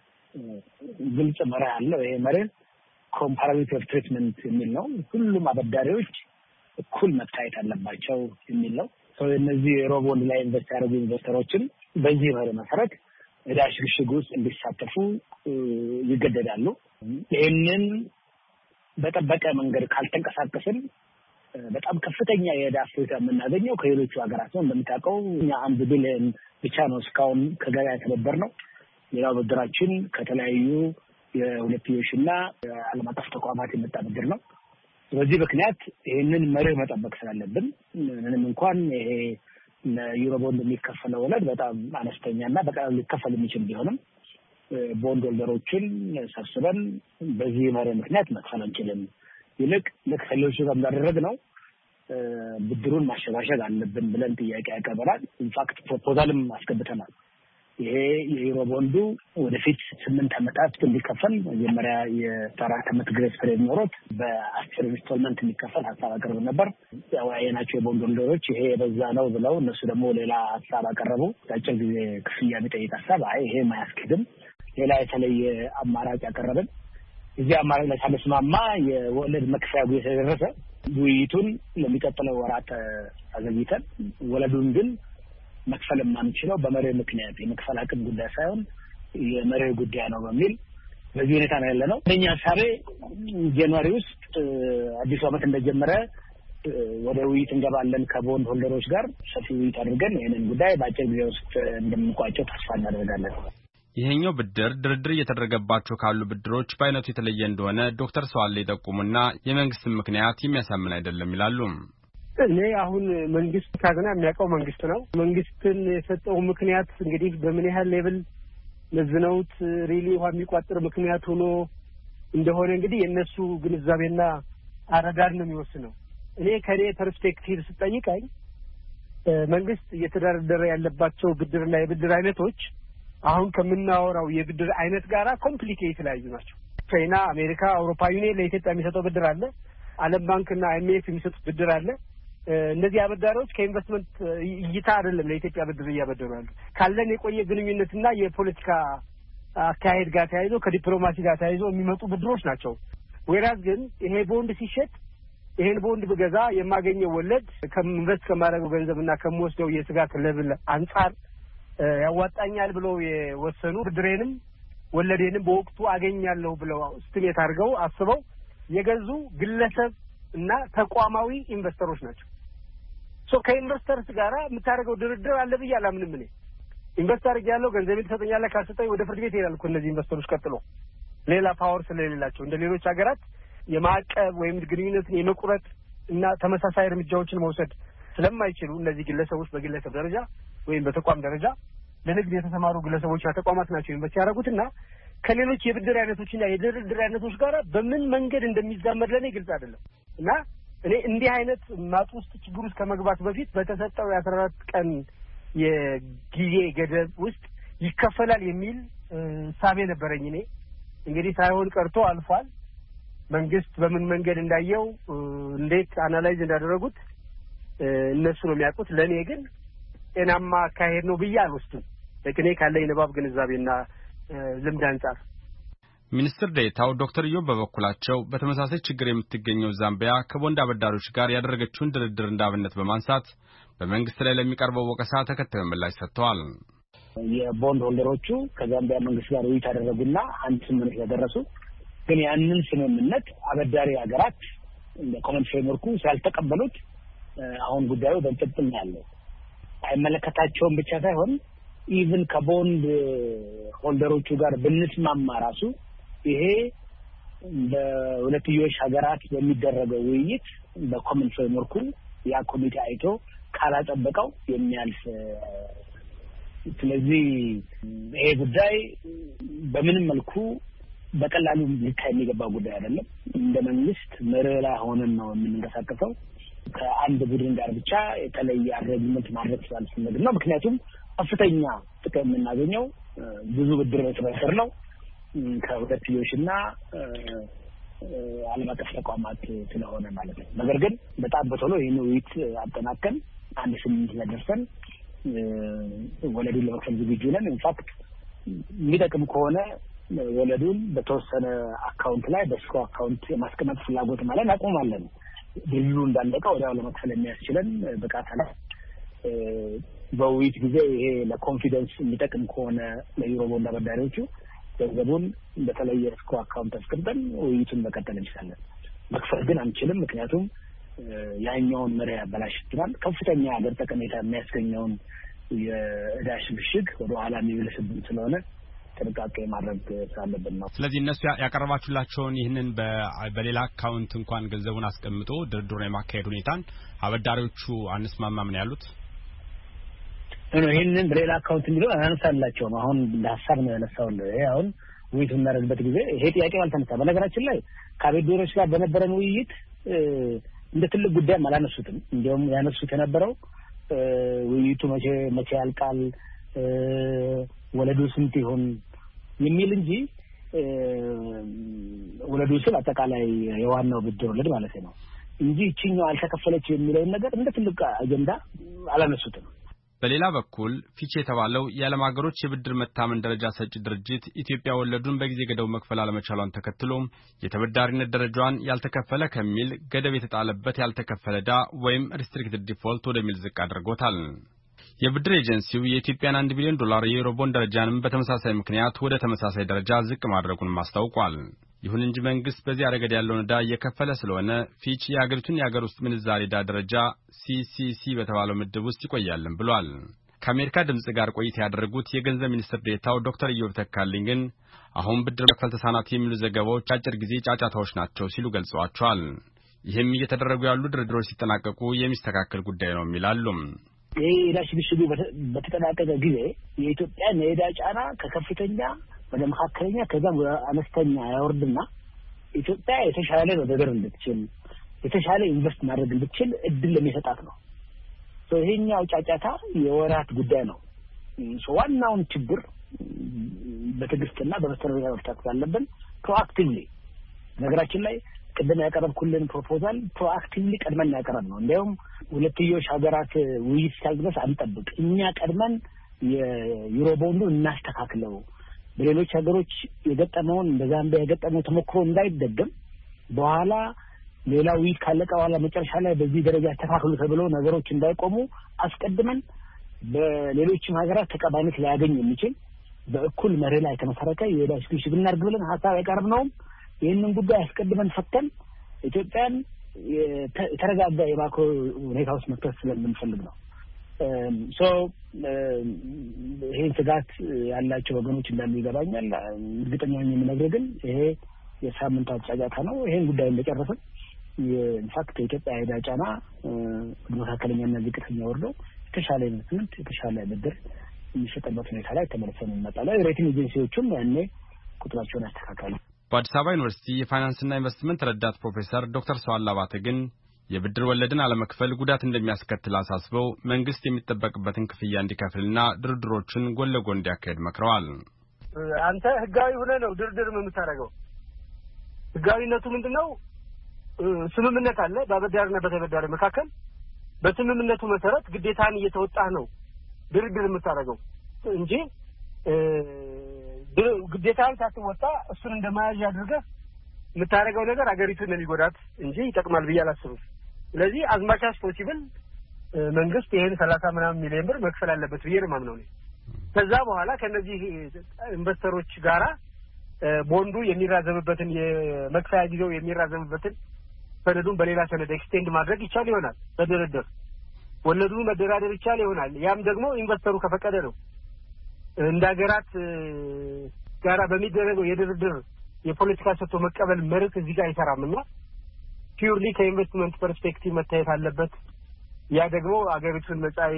ግልጽ መርህ አለው። ይሄ መርህ ኮምፓራቲቭ ትሪትመንት የሚል ነው። ሁሉም አበዳሪዎች እኩል መታየት አለባቸው የሚል ነው። ሰው እነዚህ ሮቦንድ ላይ ኢንቨስት ያደርጉ ኢንቨስተሮችን በዚህ መርህ መሰረት ዕዳ ሽግሽግ ውስጥ እንዲሳተፉ ይገደዳሉ። ይህንን በጠበቀ መንገድ ካልተንቀሳቀስን በጣም ከፍተኛ የዕዳ እፎይታ የምናገኘው ከሌሎቹ ሀገራት ነው። እንደምታውቀው እኛ አንድ ቢሊዮን ብቻ ነው እስካሁን ከገበያ የተበደርነው። ሌላው ብድራችን ከተለያዩ የሁለትዮሽና ዓለም አቀፍ ተቋማት የመጣ ብድር ነው። በዚህ ምክንያት ይህንን መርህ መጠበቅ ስላለብን ምንም እንኳን ይሄ ለዩሮቦንድ የሚከፈለው ወለድ በጣም አነስተኛና በቀላሉ ሊከፈል የሚችል ቢሆንም ቦንድ ሆልደሮችን ሰብስበን በዚህ መርህ ምክንያት መክፈል አንችልም፣ ይልቅ ለከሌሎቹ ጋር እንዳደረግነው ብድሩን ማሸጋሸግ አለብን ብለን ጥያቄ ያቀርበናል። ኢንፋክት ፕሮፖዛልም አስገብተናል። ይሄ የዩሮቦንዱ ወደፊት ስምንት ዓመታት እንዲከፈል መጀመሪያ የአራት ዓመት ግሬስ ፔሪድ ኖሮት በአስር ኢንስቶልመንት እንዲከፈል ሀሳብ አቅርብ ነበር። ያው ያየናቸው የቦንድ ሆልደሮች ይሄ በዛ ነው ብለው እነሱ ደግሞ ሌላ ሀሳብ አቀረቡ። አጭር ጊዜ ክፍያ የሚጠይቅ ሀሳብ፣ አይ ይሄ ማያስኬድም፣ ሌላ የተለየ አማራጭ ያቀረብን። እዚህ አማራጭ ላይ ሳንስማማ የወለድ መክፈያ ጉዳይ ተደረሰ። ውይይቱን ለሚቀጥለው ወራት አዘግይተን ወለዱን ግን መክፈል የማንችለው በመርህ ምክንያት የመክፈል አቅም ጉዳይ ሳይሆን የመርህ ጉዳይ ነው በሚል በዚህ ሁኔታ ነው ያለነው። እኛ ሐሳቤ ጃንዋሪ ውስጥ አዲስ ዓመት እንደጀመረ ወደ ውይይት እንገባለን ከቦንድ ሆልደሮች ጋር ሰፊ ውይይት አድርገን ይሄንን ጉዳይ በአጭር ጊዜ ውስጥ እንደምንቋጨው ተስፋ እናደርጋለን። ይሄኛው ብድር ድርድር እየተደረገባቸው ካሉ ብድሮች በአይነቱ የተለየ እንደሆነ ዶክተር ሰዋል ይጠቁሙና የመንግስት ምክንያት የሚያሳምን አይደለም ይላሉ። እኔ አሁን መንግስት ካዝና የሚያውቀው መንግስት ነው። መንግስትን የሰጠው ምክንያት እንግዲህ በምን ያህል ሌቭል ለዝነውት ሪሊ ውሃ የሚቋጥር ምክንያት ሆኖ እንደሆነ እንግዲህ የነሱ ግንዛቤና አረዳድ ነው የሚወስነው። እኔ ከኔ ፐርስፔክቲቭ ስጠይቀኝ መንግስት እየተደረደረ ያለባቸው ብድርና የብድር አይነቶች አሁን ከምናወራው የብድር አይነት ጋራ ኮምፕሊኬት የተለያዩ ናቸው። ቻይና፣ አሜሪካ፣ አውሮፓ ዩኒየን ለኢትዮጵያ የሚሰጠው ብድር አለ። ዓለም ባንክና አይኤምኤፍ የሚሰጡት ብድር አለ። እነዚህ አበዳሪዎች ከኢንቨስትመንት እይታ አይደለም ለኢትዮጵያ ብድር እያበደሩ ያሉ ካለን የቆየ ግንኙነትና የፖለቲካ አካሄድ ጋር ተያይዞ ከዲፕሎማሲ ጋር ተያይዞ የሚመጡ ብድሮች ናቸው። ወይራስ ግን ይሄ ቦንድ ሲሸጥ ይሄን ቦንድ በገዛ የማገኘው ወለድ ከኢንቨስት ከማድረገው ገንዘብና ከመወስደው የስጋት ሌቭል አንጻር ያዋጣኛል ብለው የወሰኑ ብድሬንም ወለዴንም በወቅቱ አገኛለሁ ብለው ስቲሜት አድርገው አስበው የገዙ ግለሰብ እና ተቋማዊ ኢንቨስተሮች ናቸው። ሶ ከኢንቨስተርስ ጋራ የምታደርገው ድርድር አለ ብዬ አላምንም። እኔ ኢንቨስተር ያለው ገንዘቤን ትሰጠኛለህ ካልሰጠኝ ወደ ፍርድ ቤት ይሄዳል እኮ እነዚህ ኢንቨስተሮች ቀጥሎ ሌላ ፓወር ስለሌላቸው እንደ ሌሎች ሀገራት የማዕቀብ ወይም ግንኙነትን የመቁረጥ እና ተመሳሳይ እርምጃዎችን መውሰድ ስለማይችሉ እነዚህ ግለሰቦች በግለሰብ ደረጃ ወይም በተቋም ደረጃ ለንግድ የተሰማሩ ግለሰቦችና ተቋማት ናቸው ኢንቨስት ያደረጉትና ከሌሎች የብድር አይነቶችና የድርድር አይነቶች ጋር በምን መንገድ እንደሚዛመድ ለኔ ግልጽ አይደለም እና እኔ እንዲህ አይነት ማጥ ውስጥ ችግር ውስጥ ከመግባት በፊት በተሰጠው የአስራ አራት ቀን የጊዜ ገደብ ውስጥ ይከፈላል የሚል ሳቤ ነበረኝ። እኔ እንግዲህ ሳይሆን ቀርቶ አልፏል። መንግስት በምን መንገድ እንዳየው እንዴት አናላይዝ እንዳደረጉት እነሱ ነው የሚያውቁት። ለኔ ግን ጤናማ አካሄድ ነው ብዬ አልወስድም። ለኔ ካለኝ ንባብ ግንዛቤና ልምድ አንጻር። ሚኒስትር ዴኤታው ዶክተር ኢዮብ በበኩላቸው በተመሳሳይ ችግር የምትገኘው ዛምቢያ ከቦንድ አበዳሪዎች ጋር ያደረገችውን ድርድር እንዳብነት በማንሳት በመንግስት ላይ ለሚቀርበው ወቀሳ ተከታዩ ምላሽ ሰጥተዋል። የቦንድ ሆልደሮቹ ከዛምቢያ መንግስት ጋር ውይይት ያደረጉና አንድ ስምምነት ያደረሱ፣ ግን ያንን ስምምነት አበዳሪ ሀገራት ኮመን ፍሬምወርኩ ስላልተቀበሉት አሁን ጉዳዩ በጥብጥም ያለው አይመለከታቸውም ብቻ ሳይሆን ኢቭን ከቦንድ ሆልደሮቹ ጋር ብንስማማ ራሱ ይሄ በሁለትዮሽ ሀገራት የሚደረገው ውይይት በኮመን ፍሬምወርኩ ያ ኮሚቴ አይቶ ካላጠበቀው የሚያልፍ ስለዚህ ይሄ ጉዳይ በምንም መልኩ በቀላሉ ሊታይ የሚገባ ጉዳይ አይደለም። እንደ መንግስት መረላ ሆነን ነው የምንንቀሳቀሰው። ከአንድ ቡድን ጋር ብቻ የተለየ አግሪመንት ማድረግ ስላልፈለግ ነው። ምክንያቱም ከፍተኛ ጥቅም የምናገኘው ብዙ ብድር በትብብር ነው ከሁለትዮሽና ዓለም አቀፍ ተቋማት ስለሆነ ማለት ነው። ነገር ግን በጣም በቶሎ ይሄን ውይይት አጠናቀን አንድ ስምንት ለደርሰን ወለዱን ለመክፈል ዝግጁ ነን። ኢንፋክት የሚጠቅም ከሆነ ወለዱን በተወሰነ አካውንት ላይ በስኮ አካውንት የማስቀመጥ ፍላጎት ማለት አቆማለን። ድሉ እንዳለቀ ወዲያው ለመክፈል የሚያስችለን ብቃት አለ። በውይይት ጊዜ ይሄ ለኮንፊደንስ የሚጠቅም ከሆነ ለዩሮቦንድ አበዳሪዎቹ ገንዘቡን በተለየ ስኮ አካውንት አስቀምጠን ውይይቱን መቀጠል እንችላለን። መክፈል ግን አንችልም። ምክንያቱም ያኛውን መሪያ ያበላሽብናል። ከፍተኛ ሀገር ጠቀሜታ የሚያስገኘውን የዕዳ ሽግሽግ ወደ ኋላ የሚመልስብን ስለሆነ ጥንቃቄ ማድረግ ስላለብን ነው። ስለዚህ እነሱ ያቀረባችሁላቸውን ይህንን በሌላ አካውንት እንኳን ገንዘቡን አስቀምጦ ድርድሩን የማካሄድ ሁኔታን አበዳሪዎቹ አንስማማም ነው ያሉት። እኔ ይሄንን በሌላ አካውንት እንዲለው አናንሳላቸው ነው አሁን ለሐሳብ ነው ያነሳው። ይሄ አሁን ውይይት እናደርግበት ጊዜ ይሄ ጥያቄ አልተነሳ። በነገራችን ላይ ከአበዳሪዎች ጋር በነበረን ውይይት እንደ ትልቅ ጉዳይ አላነሱትም። እንዲያውም ያነሱት የነበረው ውይይቱ መቼ መቼ ያልቃል ወለዱ ስንት ይሆን የሚል እንጂ ወለዱ ስለ አጠቃላይ የዋናው ብድር ወለድ ማለት ነው እንጂ እቺኛው አልተከፈለች የሚለው ነገር እንደ ትልቅ አጀንዳ አላነሱትም። በሌላ በኩል ፊች የተባለው የዓለም ሀገሮች የብድር መታመን ደረጃ ሰጪ ድርጅት ኢትዮጵያ ወለዱን በጊዜ ገደቡ መክፈል አለመቻሏን ተከትሎ የተበዳሪነት ደረጃዋን ያልተከፈለ ከሚል ገደብ የተጣለበት ያልተከፈለ ዕዳ ወይም ሪስትሪክትድ ዲፎልት ወደሚል ዝቅ አድርጎታል። የብድር ኤጀንሲው የኢትዮጵያን አንድ ቢሊዮን ዶላር የዩሮቦንድ ደረጃንም በተመሳሳይ ምክንያት ወደ ተመሳሳይ ደረጃ ዝቅ ማድረጉን አስታውቋል። ይሁን እንጂ መንግስት በዚህ ረገድ ያለውን ዕዳ እየከፈለ ስለሆነ ፊች የአገሪቱን የአገር ውስጥ ምንዛሬ ዕዳ ደረጃ ሲሲሲ በተባለው ምድብ ውስጥ ይቆያልን ብሏል። ከአሜሪካ ድምጽ ጋር ቆይታ ያደረጉት የገንዘብ ሚኒስትር ዴኤታው ዶክተር ኢዮብ ተካልኝ ግን አሁን ብድር መክፈል ተሳናት የሚሉ ዘገባዎች አጭር ጊዜ ጫጫታዎች ናቸው ሲሉ ገልጸዋቸዋል። ይህም እየተደረጉ ያሉ ድርድሮች ሲጠናቀቁ የሚስተካከል ጉዳይ ነው ይላሉ። ይሄ ዕዳ ሽግሽጉ በተጠናቀቀ ጊዜ የኢትዮጵያ የዕዳ ጫና ከከፍተኛ ወደ መካከለኛ ከዛም አነስተኛ ያወርድና ኢትዮጵያ የተሻለ መበደር እንድትችል የተሻለ ኢንቨስት ማድረግ እንድትችል እድል ለሚሰጣት ነው። ሶ ይሄኛው ጫጫታ የወራት ጉዳይ ነው። ሶ ዋናውን ችግር በትዕግስትና በመስተረኛ መፍታት ያለብን ፕሮአክቲቭሊ ነገራችን ላይ ቀደም ያቀረብኩልን ፕሮፖዛል ፕሮአክቲቭሊ ቀድመን ያቀረብ ነው። እንዲያውም ሁለትዮሽ ሀገራት ውይይት ሳይደርስ አንጠብቅ፣ እኛ ቀድመን የዩሮቦንዱ እናስተካክለው፣ በሌሎች ሀገሮች የገጠመውን በዛምቢያ የገጠመው ተሞክሮ እንዳይደገም በኋላ ሌላው ውይይት ካለቀ በኋላ መጨረሻ ላይ በዚህ ደረጃ ተካክሉ ተብሎ ነገሮች እንዳይቆሙ አስቀድመን በሌሎችም ሀገራት ተቀባይነት ሊያገኝ የሚችል በእኩል መርህ ላይ የተመሰረተ የዕዳ ሽግሽግ እናድርግ ብለን ሀሳብ ያቀረብነው ይህንን ጉዳይ አስቀድመን ፈተን ኢትዮጵያን የተረጋጋ የማክሮ ሁኔታ ውስጥ መክተት ስለምንፈልግ ነው። ሶ ይሄን ስጋት ያላቸው ወገኖች እንዳሉ ይገባኛል። እርግጠኛ ነኝ የምነግርህ ግን ይሄ የሳምንታት ጫጫታ ነው። ይሄን ጉዳይ እንደጨረስን ኢንፋክት የኢትዮጵያ ዕዳ ጫና መካከለኛና ዝቅተኛ ወርዶ የተሻለ ኢንቨስትመንት የተሻለ ብድር የሚሸጥበት ሁኔታ ላይ ተመልሰን እንመጣለን። ሬቲንግ ኤጀንሲዎቹም ያኔ ቁጥራቸውን ያስተካክላሉ። በአዲስ አበባ ዩኒቨርሲቲ የፋይናንስና ኢንቨስትመንት ረዳት ፕሮፌሰር ዶክተር ሰዋል አባተ ግን የብድር ወለድን አለመክፈል ጉዳት እንደሚያስከትል አሳስበው መንግስት የሚጠበቅበትን ክፍያ እንዲከፍልና ድርድሮችን ጎን ለጎን እንዲያካሄድ መክረዋል። አንተ ህጋዊ ሆነ ነው ድርድር የምታደርገው። ህጋዊነቱ ምንድነው? ስምምነት አለ በአበዳሪና በተበዳሪ መካከል። በስምምነቱ መሰረት ግዴታን እየተወጣህ ነው ድርድር የምታደርገው እንጂ ግዴታን ሳትወጣ እሱን እንደማያዥ አድርገህ የምታደርገው ነገር አገሪቱን ለሚጎዳት እንጂ ይጠቅማል ብዬ አላስብም። ስለዚህ አዝማች አስ ፖሲብል መንግስት ይሄን ሰላሳ ምናምን ሚሊዮን ብር መክፈል አለበት ብዬ ነው የማምነው ነው። ከዛ በኋላ ከነዚህ ኢንቨስተሮች ጋራ ቦንዱ የሚራዘምበትን የመክፈያ ጊዜው የሚራዘምበትን ሰነዱን በሌላ ሰነድ ኤክስቴንድ ማድረግ ይቻል ይሆናል በድርድር ወለዱ መደራደር ይቻል ይሆናል ያም ደግሞ ኢንቨስተሩ ከፈቀደ ነው እንደ ሀገራት ጋራ በሚደረገው የድርድር የፖለቲካ ሰጥቶ መቀበል መርህ እዚህ ጋር አይሰራምና ፒውርሊ ከኢንቨስትመንት ፐርስፔክቲቭ መታየት አለበት ያ ደግሞ አገሪቱን መጻኢ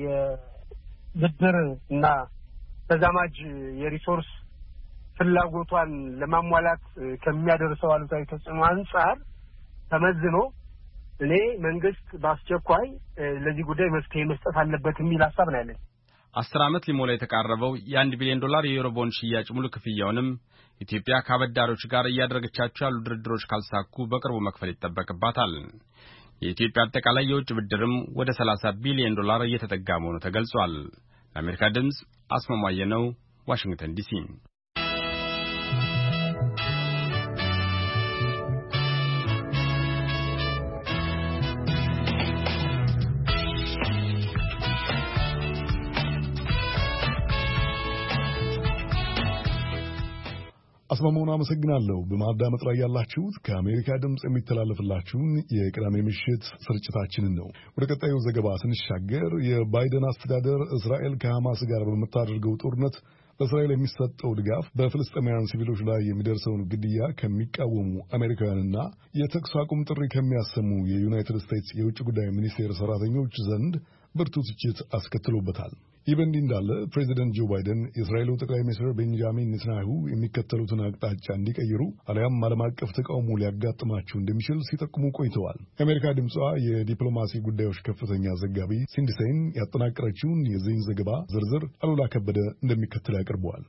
የብድር እና ተዛማጅ የሪሶርስ ፍላጎቷን ለማሟላት ከሚያደርሰው አሉታዊ ተጽዕኖ አንፃር ተመዝኖ እኔ መንግስት በአስቸኳይ ለዚህ ጉዳይ መፍትሄ መስጠት አለበት የሚል ሐሳብ ነው ያለኝ አስር ዓመት ሊሞላ የተቃረበው የአንድ ቢሊዮን ዶላር የዩሮ ቦንድ ሽያጭ ሙሉ ክፍያውንም ኢትዮጵያ ከአበዳሪዎች ጋር እያደረገቻቸው ያሉ ድርድሮች ካልሳኩ በቅርቡ መክፈል ይጠበቅባታል። የኢትዮጵያ አጠቃላይ የውጭ ብድርም ወደ ሰላሳ ቢሊዮን ዶላር እየተጠጋ መሆኑ ተገልጿል። ለአሜሪካ ድምጽ አስማማየ ነው፣ ዋሽንግተን ዲሲ። አስማማውን አመሰግናለሁ። በማዳመጥ ላይ ያላችሁት ከአሜሪካ ድምጽ የሚተላለፍላችሁን የቅዳሜ ምሽት ስርጭታችንን ነው። ወደ ቀጣዩ ዘገባ ስንሻገር የባይደን አስተዳደር እስራኤል ከሐማስ ጋር በምታደርገው ጦርነት ለእስራኤል የሚሰጠው ድጋፍ በፍልስጤማውያን ሲቪሎች ላይ የሚደርሰውን ግድያ ከሚቃወሙ አሜሪካውያንና የተኩስ አቁም ጥሪ ከሚያሰሙ የዩናይትድ ስቴትስ የውጭ ጉዳይ ሚኒስቴር ሰራተኞች ዘንድ ብርቱ ትችት አስከትሎበታል። ይህ በእንዲህ እንዳለ ፕሬዚደንት ጆ ባይደን የእስራኤሉ ጠቅላይ ሚኒስትር ቤንጃሚን ኔታንያሁ የሚከተሉትን አቅጣጫ እንዲቀይሩ አሊያም ዓለም አቀፍ ተቃውሞ ሊያጋጥማቸው እንደሚችል ሲጠቁሙ ቆይተዋል። የአሜሪካ ድምጿ የዲፕሎማሲ ጉዳዮች ከፍተኛ ዘጋቢ ሲንዲ ሴይን ያጠናቀረችውን የዚህን ዘገባ ዝርዝር አሉላ ከበደ እንደሚከተል ያቀርበዋል።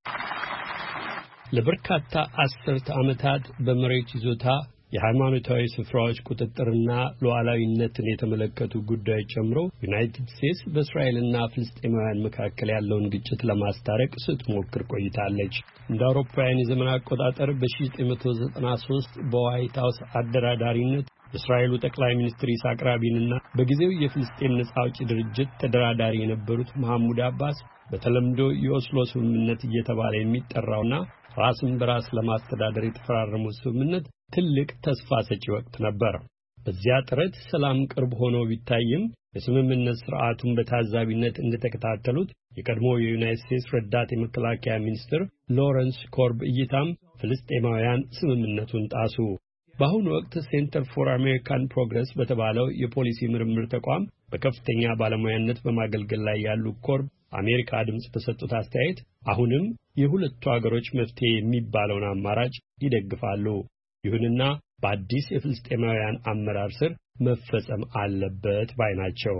ለበርካታ አስርተ ዓመታት በመሬት ይዞታ የሃይማኖታዊ ስፍራዎች ቁጥጥርና ሉዓላዊነትን የተመለከቱ ጉዳዮች ጨምሮ ዩናይትድ ስቴትስ በእስራኤልና ፍልስጤማውያን መካከል ያለውን ግጭት ለማስታረቅ ስትሞክር ቆይታለች። እንደ አውሮፓውያን የዘመን አቆጣጠር በ1993 በዋይት ሃውስ አደራዳሪነት የእስራኤሉ ጠቅላይ ሚኒስትር ኢሳቅ ራቢንና በጊዜው የፍልስጤም ነጻ አውጪ ድርጅት ተደራዳሪ የነበሩት መሐሙድ አባስ በተለምዶ የኦስሎ ስምምነት እየተባለ የሚጠራውና ራስን በራስ ለማስተዳደር የተፈራረሙት ስምምነት ትልቅ ተስፋ ሰጪ ወቅት ነበር። በዚያ ጥረት ሰላም ቅርብ ሆኖ ቢታይም የስምምነት ስርዓቱን በታዛቢነት እንደተከታተሉት የቀድሞ የዩናይትድ ስቴትስ ረዳት የመከላከያ ሚኒስትር ሎረንስ ኮርብ እይታም ፍልስጤማውያን ስምምነቱን ጣሱ። በአሁኑ ወቅት ሴንተር ፎር አሜሪካን ፕሮግረስ በተባለው የፖሊሲ ምርምር ተቋም በከፍተኛ ባለሙያነት በማገልገል ላይ ያሉ ኮርብ አሜሪካ ድምጽ በሰጡት አስተያየት አሁንም የሁለቱ ሀገሮች መፍትሄ የሚባለውን አማራጭ ይደግፋሉ። ይሁንና በአዲስ የፍልስጤማውያን አመራር ስር መፈጸም አለበት ባይ ናቸው።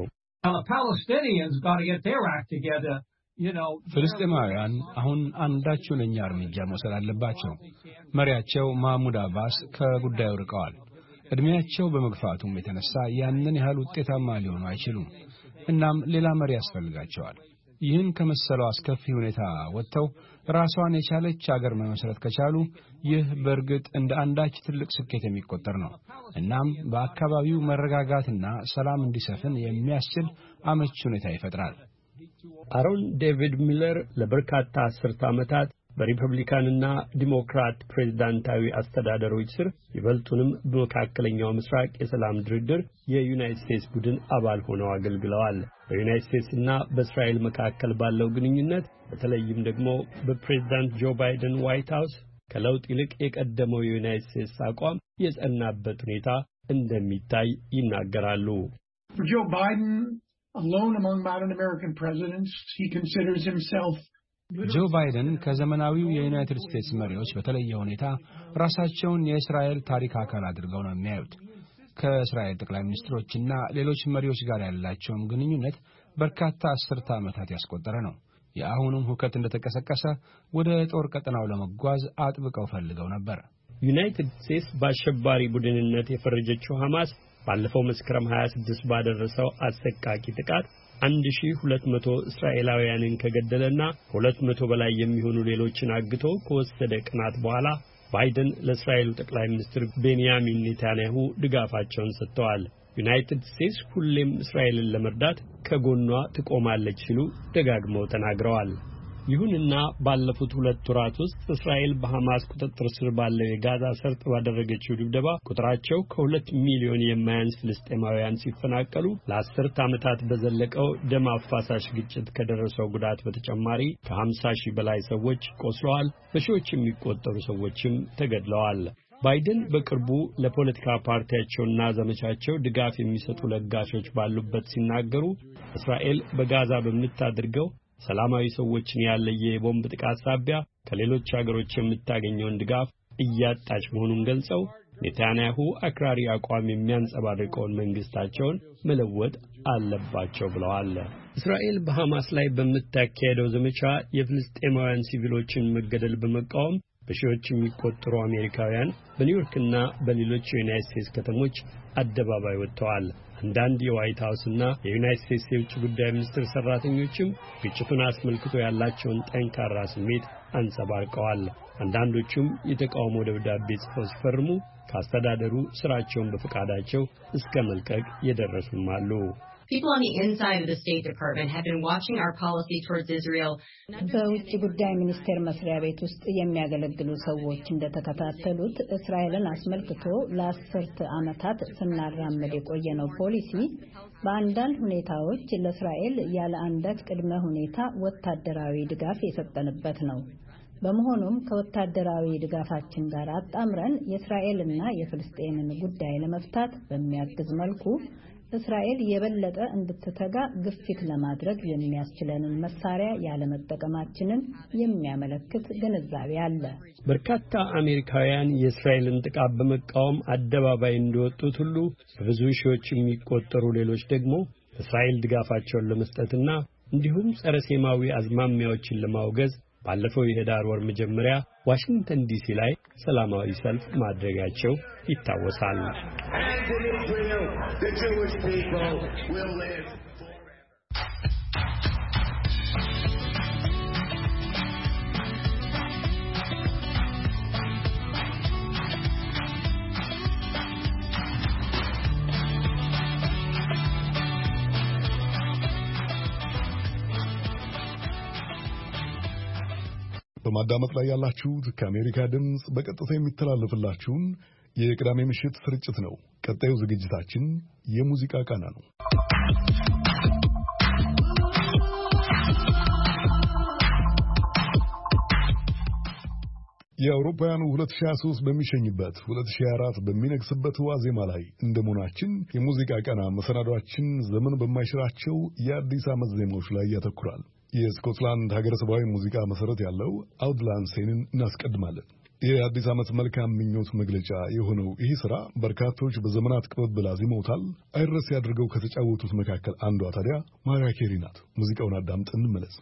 ፍልስጤማውያን አሁን አንዳች ሁነኛ እርምጃ መውሰድ አለባቸው። መሪያቸው መሐሙድ አባስ ከጉዳዩ ርቀዋል። እድሜያቸው በመግፋቱም የተነሳ ያንን ያህል ውጤታማ ሊሆኑ አይችሉም። እናም ሌላ መሪ ያስፈልጋቸዋል። ይህን ከመሰለው አስከፊ ሁኔታ ወጥተው ራሷን የቻለች አገር መመስረት ከቻሉ ይህ በእርግጥ እንደ አንዳች ትልቅ ስኬት የሚቆጠር ነው። እናም በአካባቢው መረጋጋትና ሰላም እንዲሰፍን የሚያስችል አመቺ ሁኔታ ይፈጥራል። አሮን ዴቪድ ሚለር ለበርካታ አስርተ ዓመታት በሪፐብሊካንና ዲሞክራት ፕሬዝዳንታዊ አስተዳደሮች ስር ይበልጡንም በመካከለኛው ምስራቅ የሰላም ድርድር የዩናይትድ ስቴትስ ቡድን አባል ሆነው አገልግለዋል። በዩናይትድ ስቴትስና በእስራኤል መካከል ባለው ግንኙነት በተለይም ደግሞ በፕሬዝዳንት ጆ ባይደን ዋይት ሃውስ ከለውጥ ይልቅ የቀደመው የዩናይትድ ስቴትስ አቋም የጸናበት ሁኔታ እንደሚታይ ይናገራሉ። Joe Biden, alone among modern American presidents, he considers himself ጆ ባይደን ከዘመናዊው የዩናይትድ ስቴትስ መሪዎች በተለየ ሁኔታ ራሳቸውን የእስራኤል ታሪክ አካል አድርገው ነው የሚያዩት። ከእስራኤል ጠቅላይ ሚኒስትሮችና ሌሎች መሪዎች ጋር ያላቸውም ግንኙነት በርካታ አስርተ ዓመታት ያስቆጠረ ነው። የአሁኑም ሁከት እንደተቀሰቀሰ ወደ ጦር ቀጠናው ለመጓዝ አጥብቀው ፈልገው ነበር። ዩናይትድ ስቴትስ በአሸባሪ ቡድንነት የፈረጀችው ሐማስ ባለፈው መስከረም ሃያ ስድስት ባደረሰው አሰቃቂ ጥቃት አንድ ሺህ ሁለት መቶ እስራኤላውያንን ከገደለና ሁለት መቶ በላይ የሚሆኑ ሌሎችን አግቶ ከወሰደ ቀናት በኋላ ባይደን ለእስራኤሉ ጠቅላይ ሚኒስትር ቤንያሚን ኔታንያሁ ድጋፋቸውን ሰጥተዋል። ዩናይትድ ስቴትስ ሁሌም እስራኤልን ለመርዳት ከጎኗ ትቆማለች ሲሉ ደጋግመው ተናግረዋል። ይሁንና ባለፉት ሁለት ወራት ውስጥ እስራኤል በሐማስ ቁጥጥር ስር ባለው የጋዛ ሰርጥ ባደረገችው ድብደባ ቁጥራቸው ከሁለት ሚሊዮን የማያንስ ፍልስጤማውያን ሲፈናቀሉ ለአስርት ዓመታት በዘለቀው ደም አፋሳሽ ግጭት ከደረሰው ጉዳት በተጨማሪ ከሀምሳ ሺህ በላይ ሰዎች ቆስለዋል፣ በሺዎች የሚቆጠሩ ሰዎችም ተገድለዋል። ባይደን በቅርቡ ለፖለቲካ ፓርቲያቸውና ዘመቻቸው ድጋፍ የሚሰጡ ለጋሾች ባሉበት ሲናገሩ እስራኤል በጋዛ በምታደርገው ሰላማዊ ሰዎችን ያለየ የቦምብ ጥቃት ሳቢያ ከሌሎች ሀገሮች የምታገኘውን ድጋፍ እያጣች መሆኑን ገልጸው ኔታንያሁ አክራሪ አቋም የሚያንጸባርቀውን መንግስታቸውን መለወጥ አለባቸው ብለዋል። እስራኤል በሐማስ ላይ በምታካሄደው ዘመቻ የፍልስጤማውያን ሲቪሎችን መገደል በመቃወም በሺዎች የሚቆጠሩ አሜሪካውያን በኒውዮርክና በሌሎች የዩናይትድ ስቴትስ ከተሞች አደባባይ ወጥተዋል። አንዳንድ የዋይት ሃውስና የዩናይትድ ስቴትስ የውጭ ጉዳይ ሚኒስቴር ሰራተኞችም ግጭቱን አስመልክቶ ያላቸውን ጠንካራ ስሜት አንጸባርቀዋል። አንዳንዶቹም የተቃውሞ ደብዳቤ ጽፈው ሲፈርሙ ከአስተዳደሩ ስራቸውን በፈቃዳቸው እስከ መልቀቅ የደረሱም አሉ። People on the inside of the State Department have been watching our policy towards Israel. በውጭ ጉዳይ ሚኒስቴር መስሪያ ቤት ውስጥ የሚያገለግሉ ሰዎች እንደተከታተሉት እስራኤልን አስመልክቶ ለአስርት ዓመታት ስናራምድ የቆየነው ፖሊሲ በአንዳንድ ሁኔታዎች ለእስራኤል ያለ አንዳች ቅድመ ሁኔታ ወታደራዊ ድጋፍ የሰጠንበት ነው። በመሆኑም ከወታደራዊ ድጋፋችን ጋር አጣምረን የእስራኤልና የፍልስጤምን ጉዳይ ለመፍታት በሚያግዝ መልኩ እስራኤል የበለጠ እንድትተጋ ግፊት ለማድረግ የሚያስችለንን መሳሪያ ያለመጠቀማችንን የሚያመለክት ግንዛቤ አለ። በርካታ አሜሪካውያን የእስራኤልን ጥቃት በመቃወም አደባባይ እንደወጡት ሁሉ በብዙ ሺዎች የሚቆጠሩ ሌሎች ደግሞ እስራኤል ድጋፋቸውን ለመስጠትና እንዲሁም ጸረ ሴማዊ አዝማሚያዎችን ለማውገዝ ባለፈው የህዳር ወር መጀመሪያ ዋሽንግተን ዲሲ ላይ ሰላማዊ ሰልፍ ማድረጋቸው ይታወሳል። በማዳመጥ ላይ ያላችሁት ከአሜሪካ ድምጽ በቀጥታ የሚተላለፍላችሁን የቅዳሜ ምሽት ስርጭት ነው። ቀጣዩ ዝግጅታችን የሙዚቃ ቃና ነው። የአውሮፓውያኑ ሁለት ሺህ ሶስት በሚሸኝበት ሁለት ሺህ አራት በሚነግስበት ዋዜማ ላይ እንደመሆናችን የሙዚቃ ቃና መሰናዷችን ዘመን በማይሽራቸው የአዲስ ዓመት ዜማዎች ላይ ያተኩራል። የስኮትላንድ ሀገረሰባዊ ሙዚቃ መሰረት ያለው አውድላንሴንን እናስቀድማለን። የአዲስ ዓመት መልካም ምኞት መግለጫ የሆነው ይህ ሥራ በርካቶች በዘመናት ቅብብል አዚመውታል። አይረሴ አድርገው ከተጫወቱት መካከል አንዷ ታዲያ ማሪያ ኬሪ ናት። ሙዚቃውን አዳምጠን እንመለስ።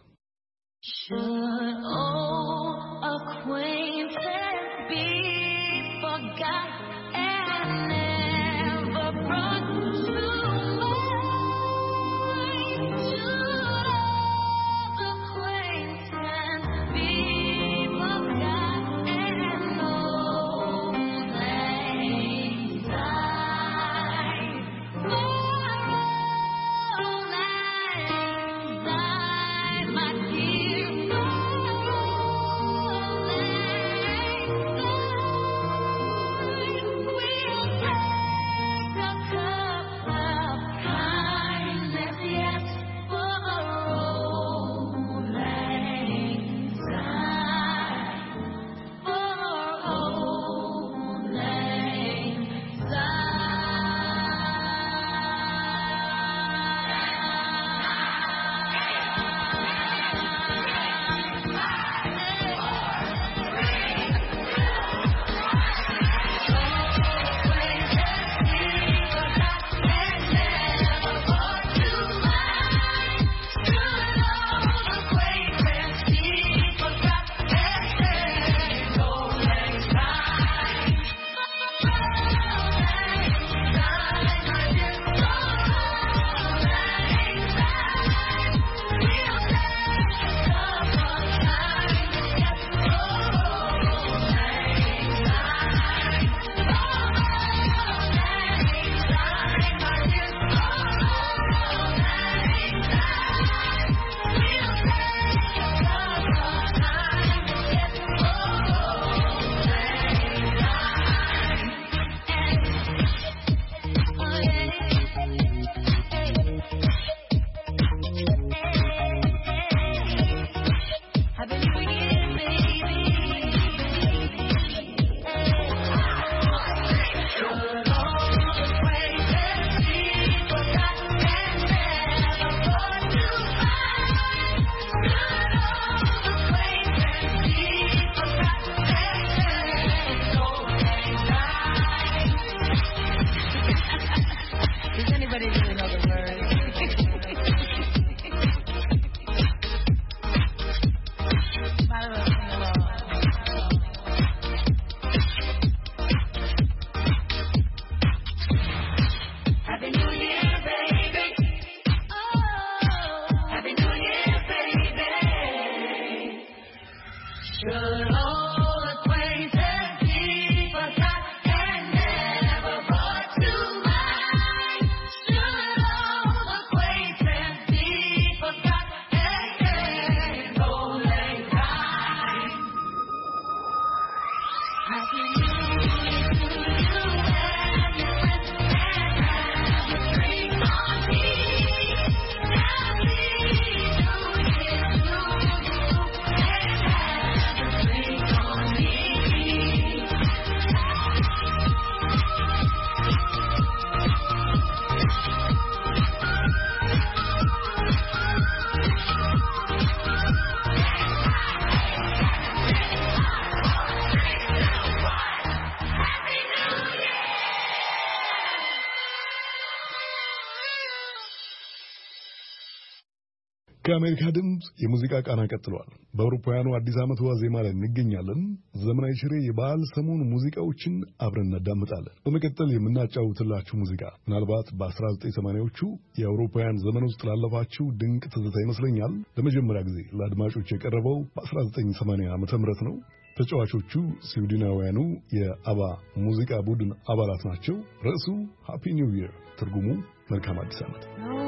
ከአሜሪካ ድምፅ የሙዚቃ ቃና ቀጥሏል። በአውሮፓውያኑ አዲስ ዓመት ዋዜማ ላይ እንገኛለን። ዘመናዊ ሽሬ የበዓል ሰሞን ሙዚቃዎችን አብረን እናዳምጣለን። በመቀጠል የምናጫውትላችሁ ሙዚቃ ምናልባት በአስራ ዘጠኝ ሰማንያዎቹ የአውሮፓውያን ዘመን ውስጥ ላለፋችሁ ድንቅ ትዝታ ይመስለኛል። ለመጀመሪያ ጊዜ ለአድማጮች የቀረበው በአስራ ዘጠኝ ሰማንያ ዓመተ ምህረት ነው። ተጫዋቾቹ ስዊድናውያኑ የአባ ሙዚቃ ቡድን አባላት ናቸው። ርዕሱ ሃፒ ኒው ይር፣ ትርጉሙ መልካም አዲስ ዓመት።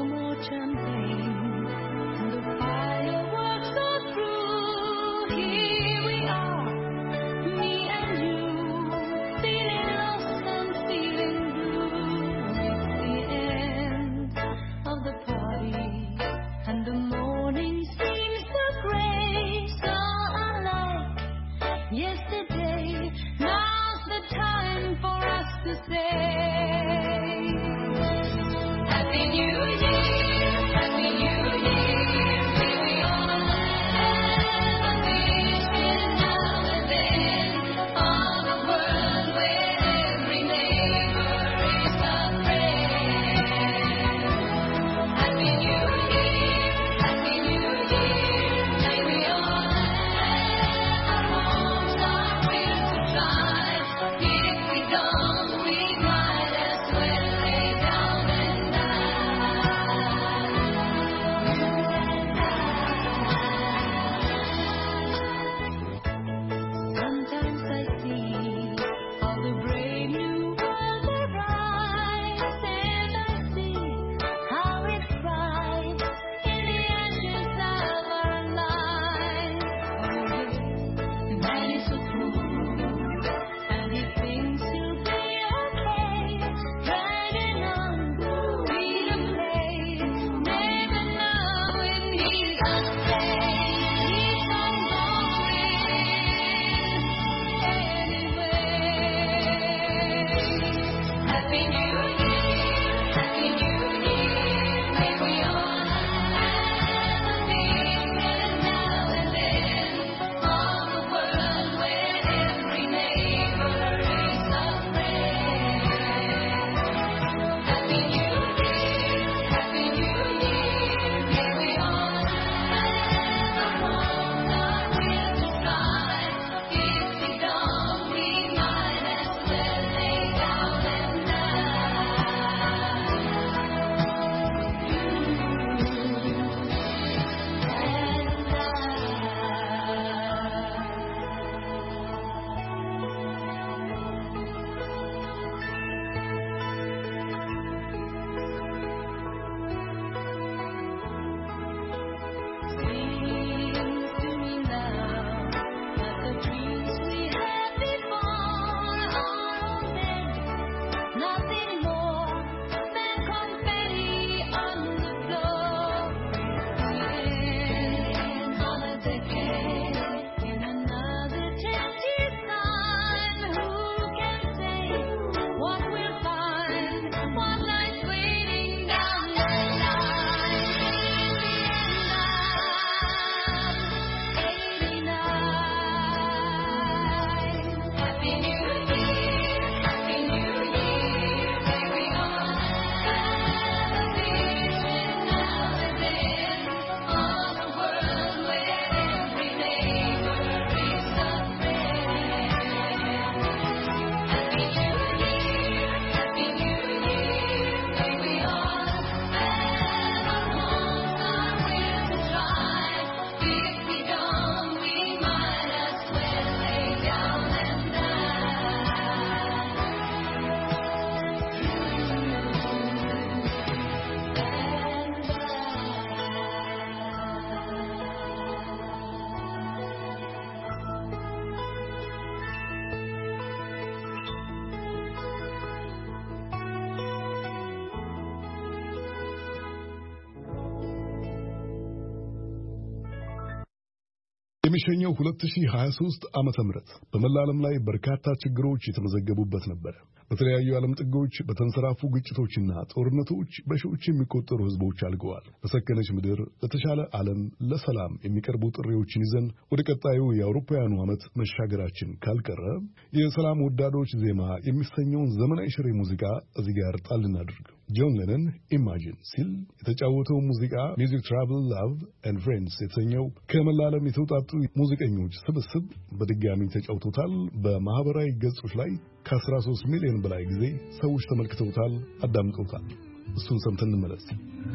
የሚሸኘው ሁለት ሺህ ሃያ ሦስት ዓመተ ምህረት በመላ ዓለም ላይ በርካታ ችግሮች የተመዘገቡበት ነበር። በተለያዩ ዓለም ጥጎች በተንሰራፉ ግጭቶችና ጦርነቶች በሺዎች የሚቆጠሩ ሕዝቦች አልቀዋል። በሰከነች ምድር ለተሻለ ዓለም ለሰላም የሚቀርቡ ጥሪዎችን ይዘን ወደ ቀጣዩ የአውሮፓውያኑ ዓመት መሻገራችን ካልቀረ የሰላም ወዳዶች ዜማ የሚሰኘውን ዘመናዊ ሽሬ ሙዚቃ እዚህ ጋር ጣል እናድርግ። ጆን ሌነን ኢማጂን ሲል የተጫወተው ሙዚቃ ሚውዚክ ትራቭል ላቭ ኤንድ ፍሬንድስ የተሰኘው ከመላ ዓለም የተውጣጡ ሙዚቀኞች ስብስብ በድጋሚ ተጫውቶታል። በማህበራዊ ገጾች ላይ ከአስራ ሦስት ሚሊዮን በላይ ጊዜ ሰዎች ተመልክተውታል፣ አዳምጠውታል። እሱን ሰምተን እንመለስ።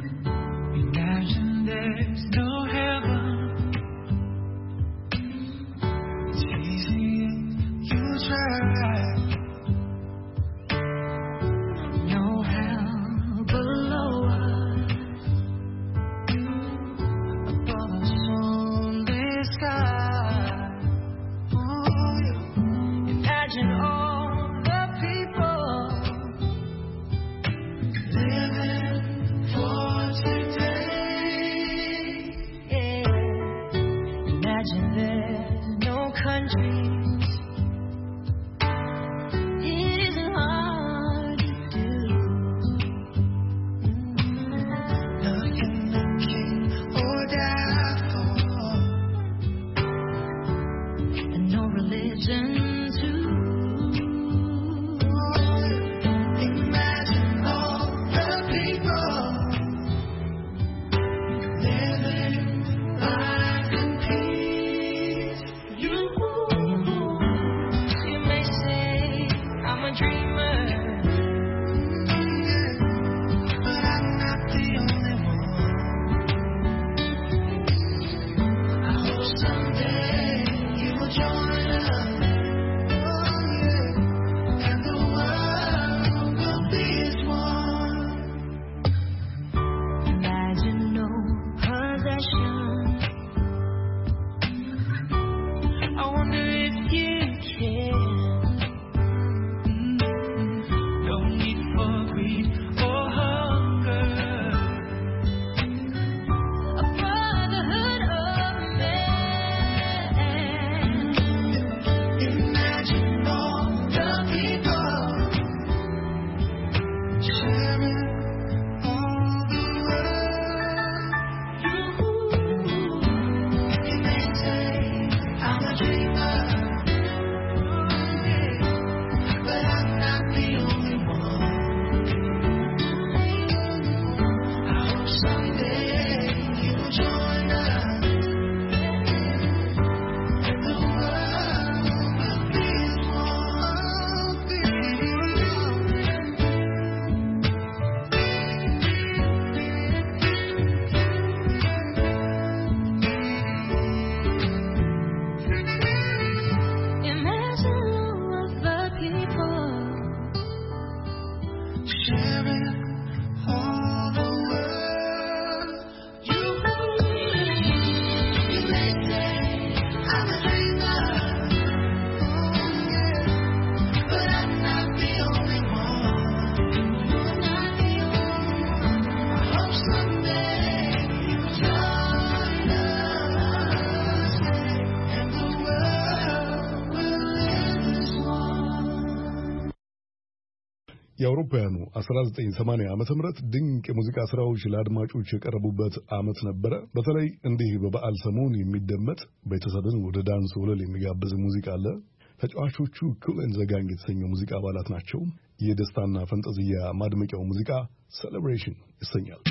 የአውሮፓውያኑ አስራ ዘጠኝ ሰማንያ ዓመተ ምህረት ድንቅ የሙዚቃ ስራዎች ለአድማጮች የቀረቡበት ዓመት ነበረ። በተለይ እንዲህ በበዓል ሰሞን የሚደመጥ ቤተሰብን ወደ ዳንስ ወለል የሚጋብዝ ሙዚቃ አለ። ተጫዋቾቹ ኩል ኤንድ ዘ ጋንግ የተሰኘው ሙዚቃ አባላት ናቸው። የደስታና ፈንጠዝያ ማድመቂያው ሙዚቃ ሴሌብሬሽን ይሰኛል።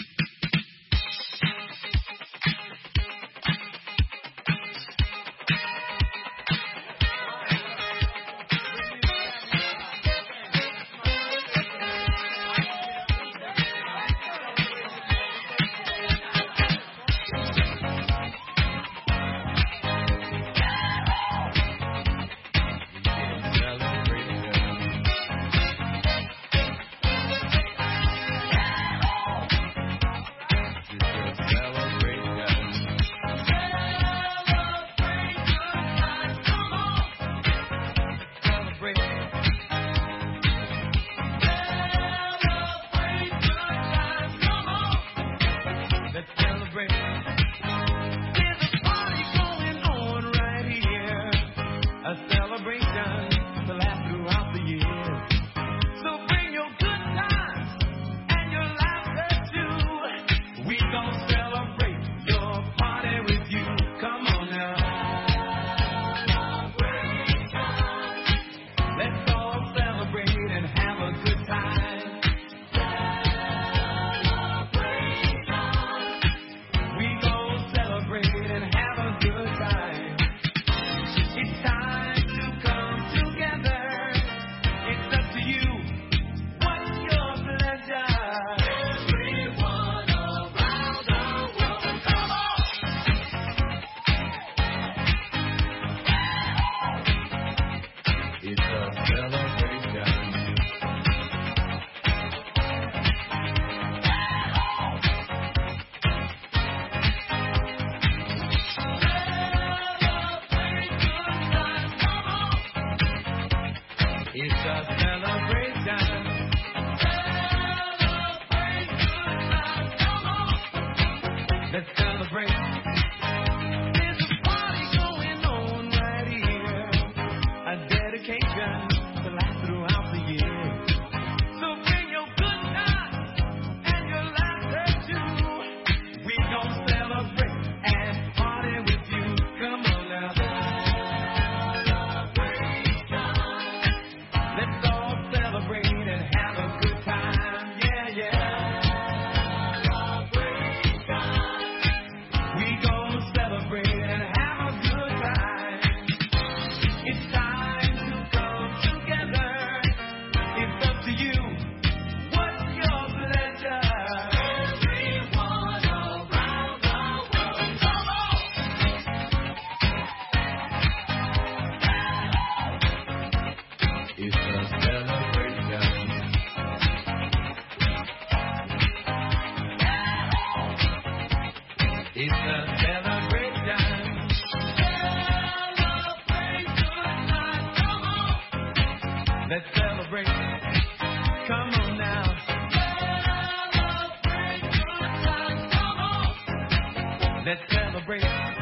celebrate.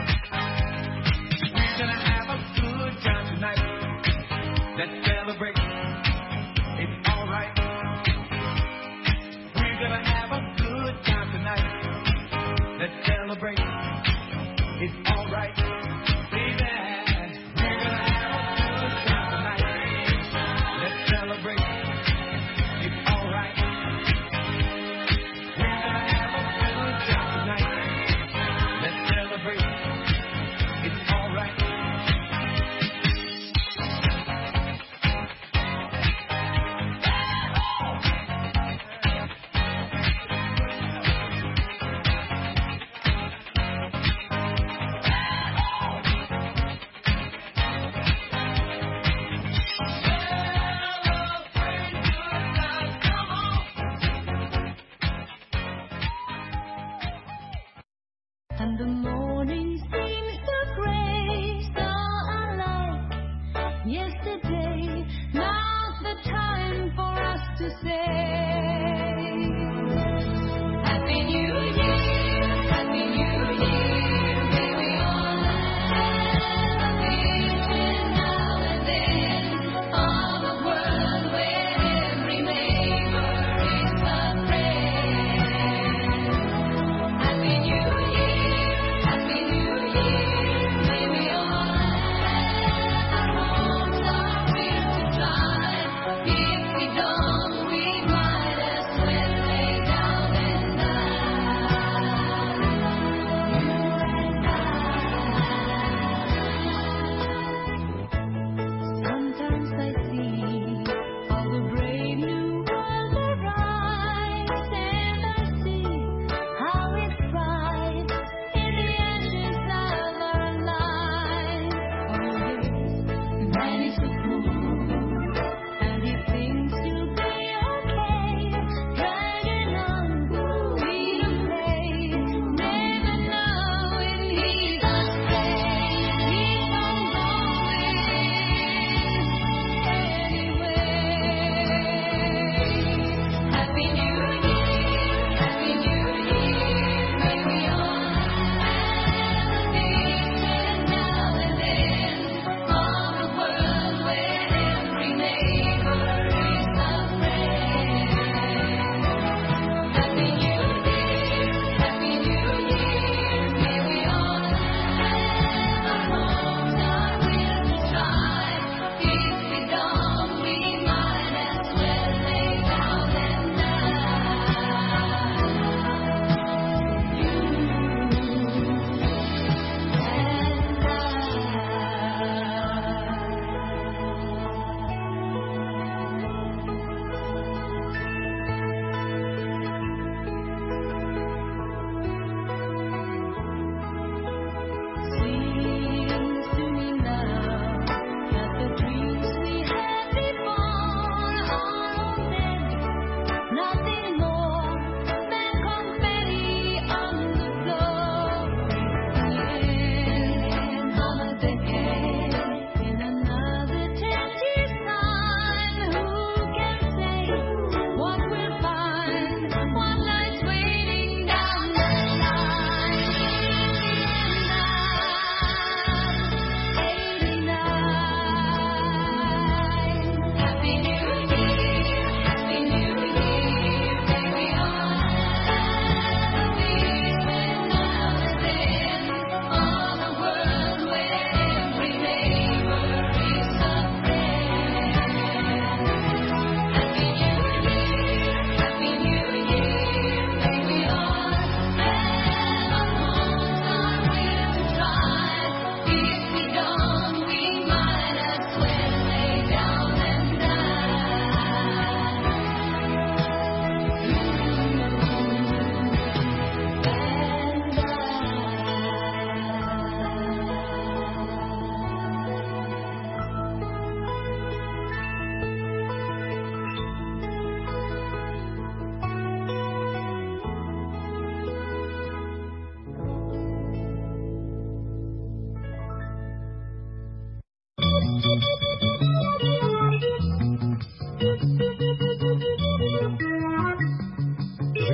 We're gonna have a good time tonight. Let's celebrate. It's alright. We're gonna have a good time tonight. Let's celebrate. It's alright. Baby, we're gonna have a good time tonight. Let's celebrate. It's alright. We're gonna have a good time tonight. Let's celebrate. It's alright.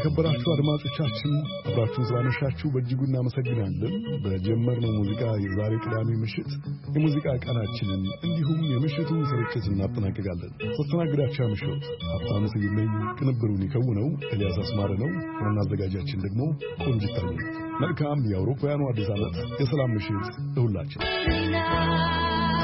የተከበራችሁ አድማጮቻችን አብራችሁን ስላመሻችሁ በእጅጉ እናመሰግናለን። በጀመርነው ሙዚቃ የዛሬ ቅዳሜ ምሽት የሙዚቃ ቀናችንን እንዲሁም የምሽቱን ስርጭት እናጠናቅቃለን። ተስተናግዳችሁ ምሽት ሀብታሙ ስዩም ነኝ። ቅንብሩን የከውነው ኤልያስ አስማረ ነው። ዋና አዘጋጃችን ደግሞ ቆንጂት ታየ። መልካም የአውሮፓውያኑ አዲስ ዓመት የሰላም ምሽት ለሁላችን።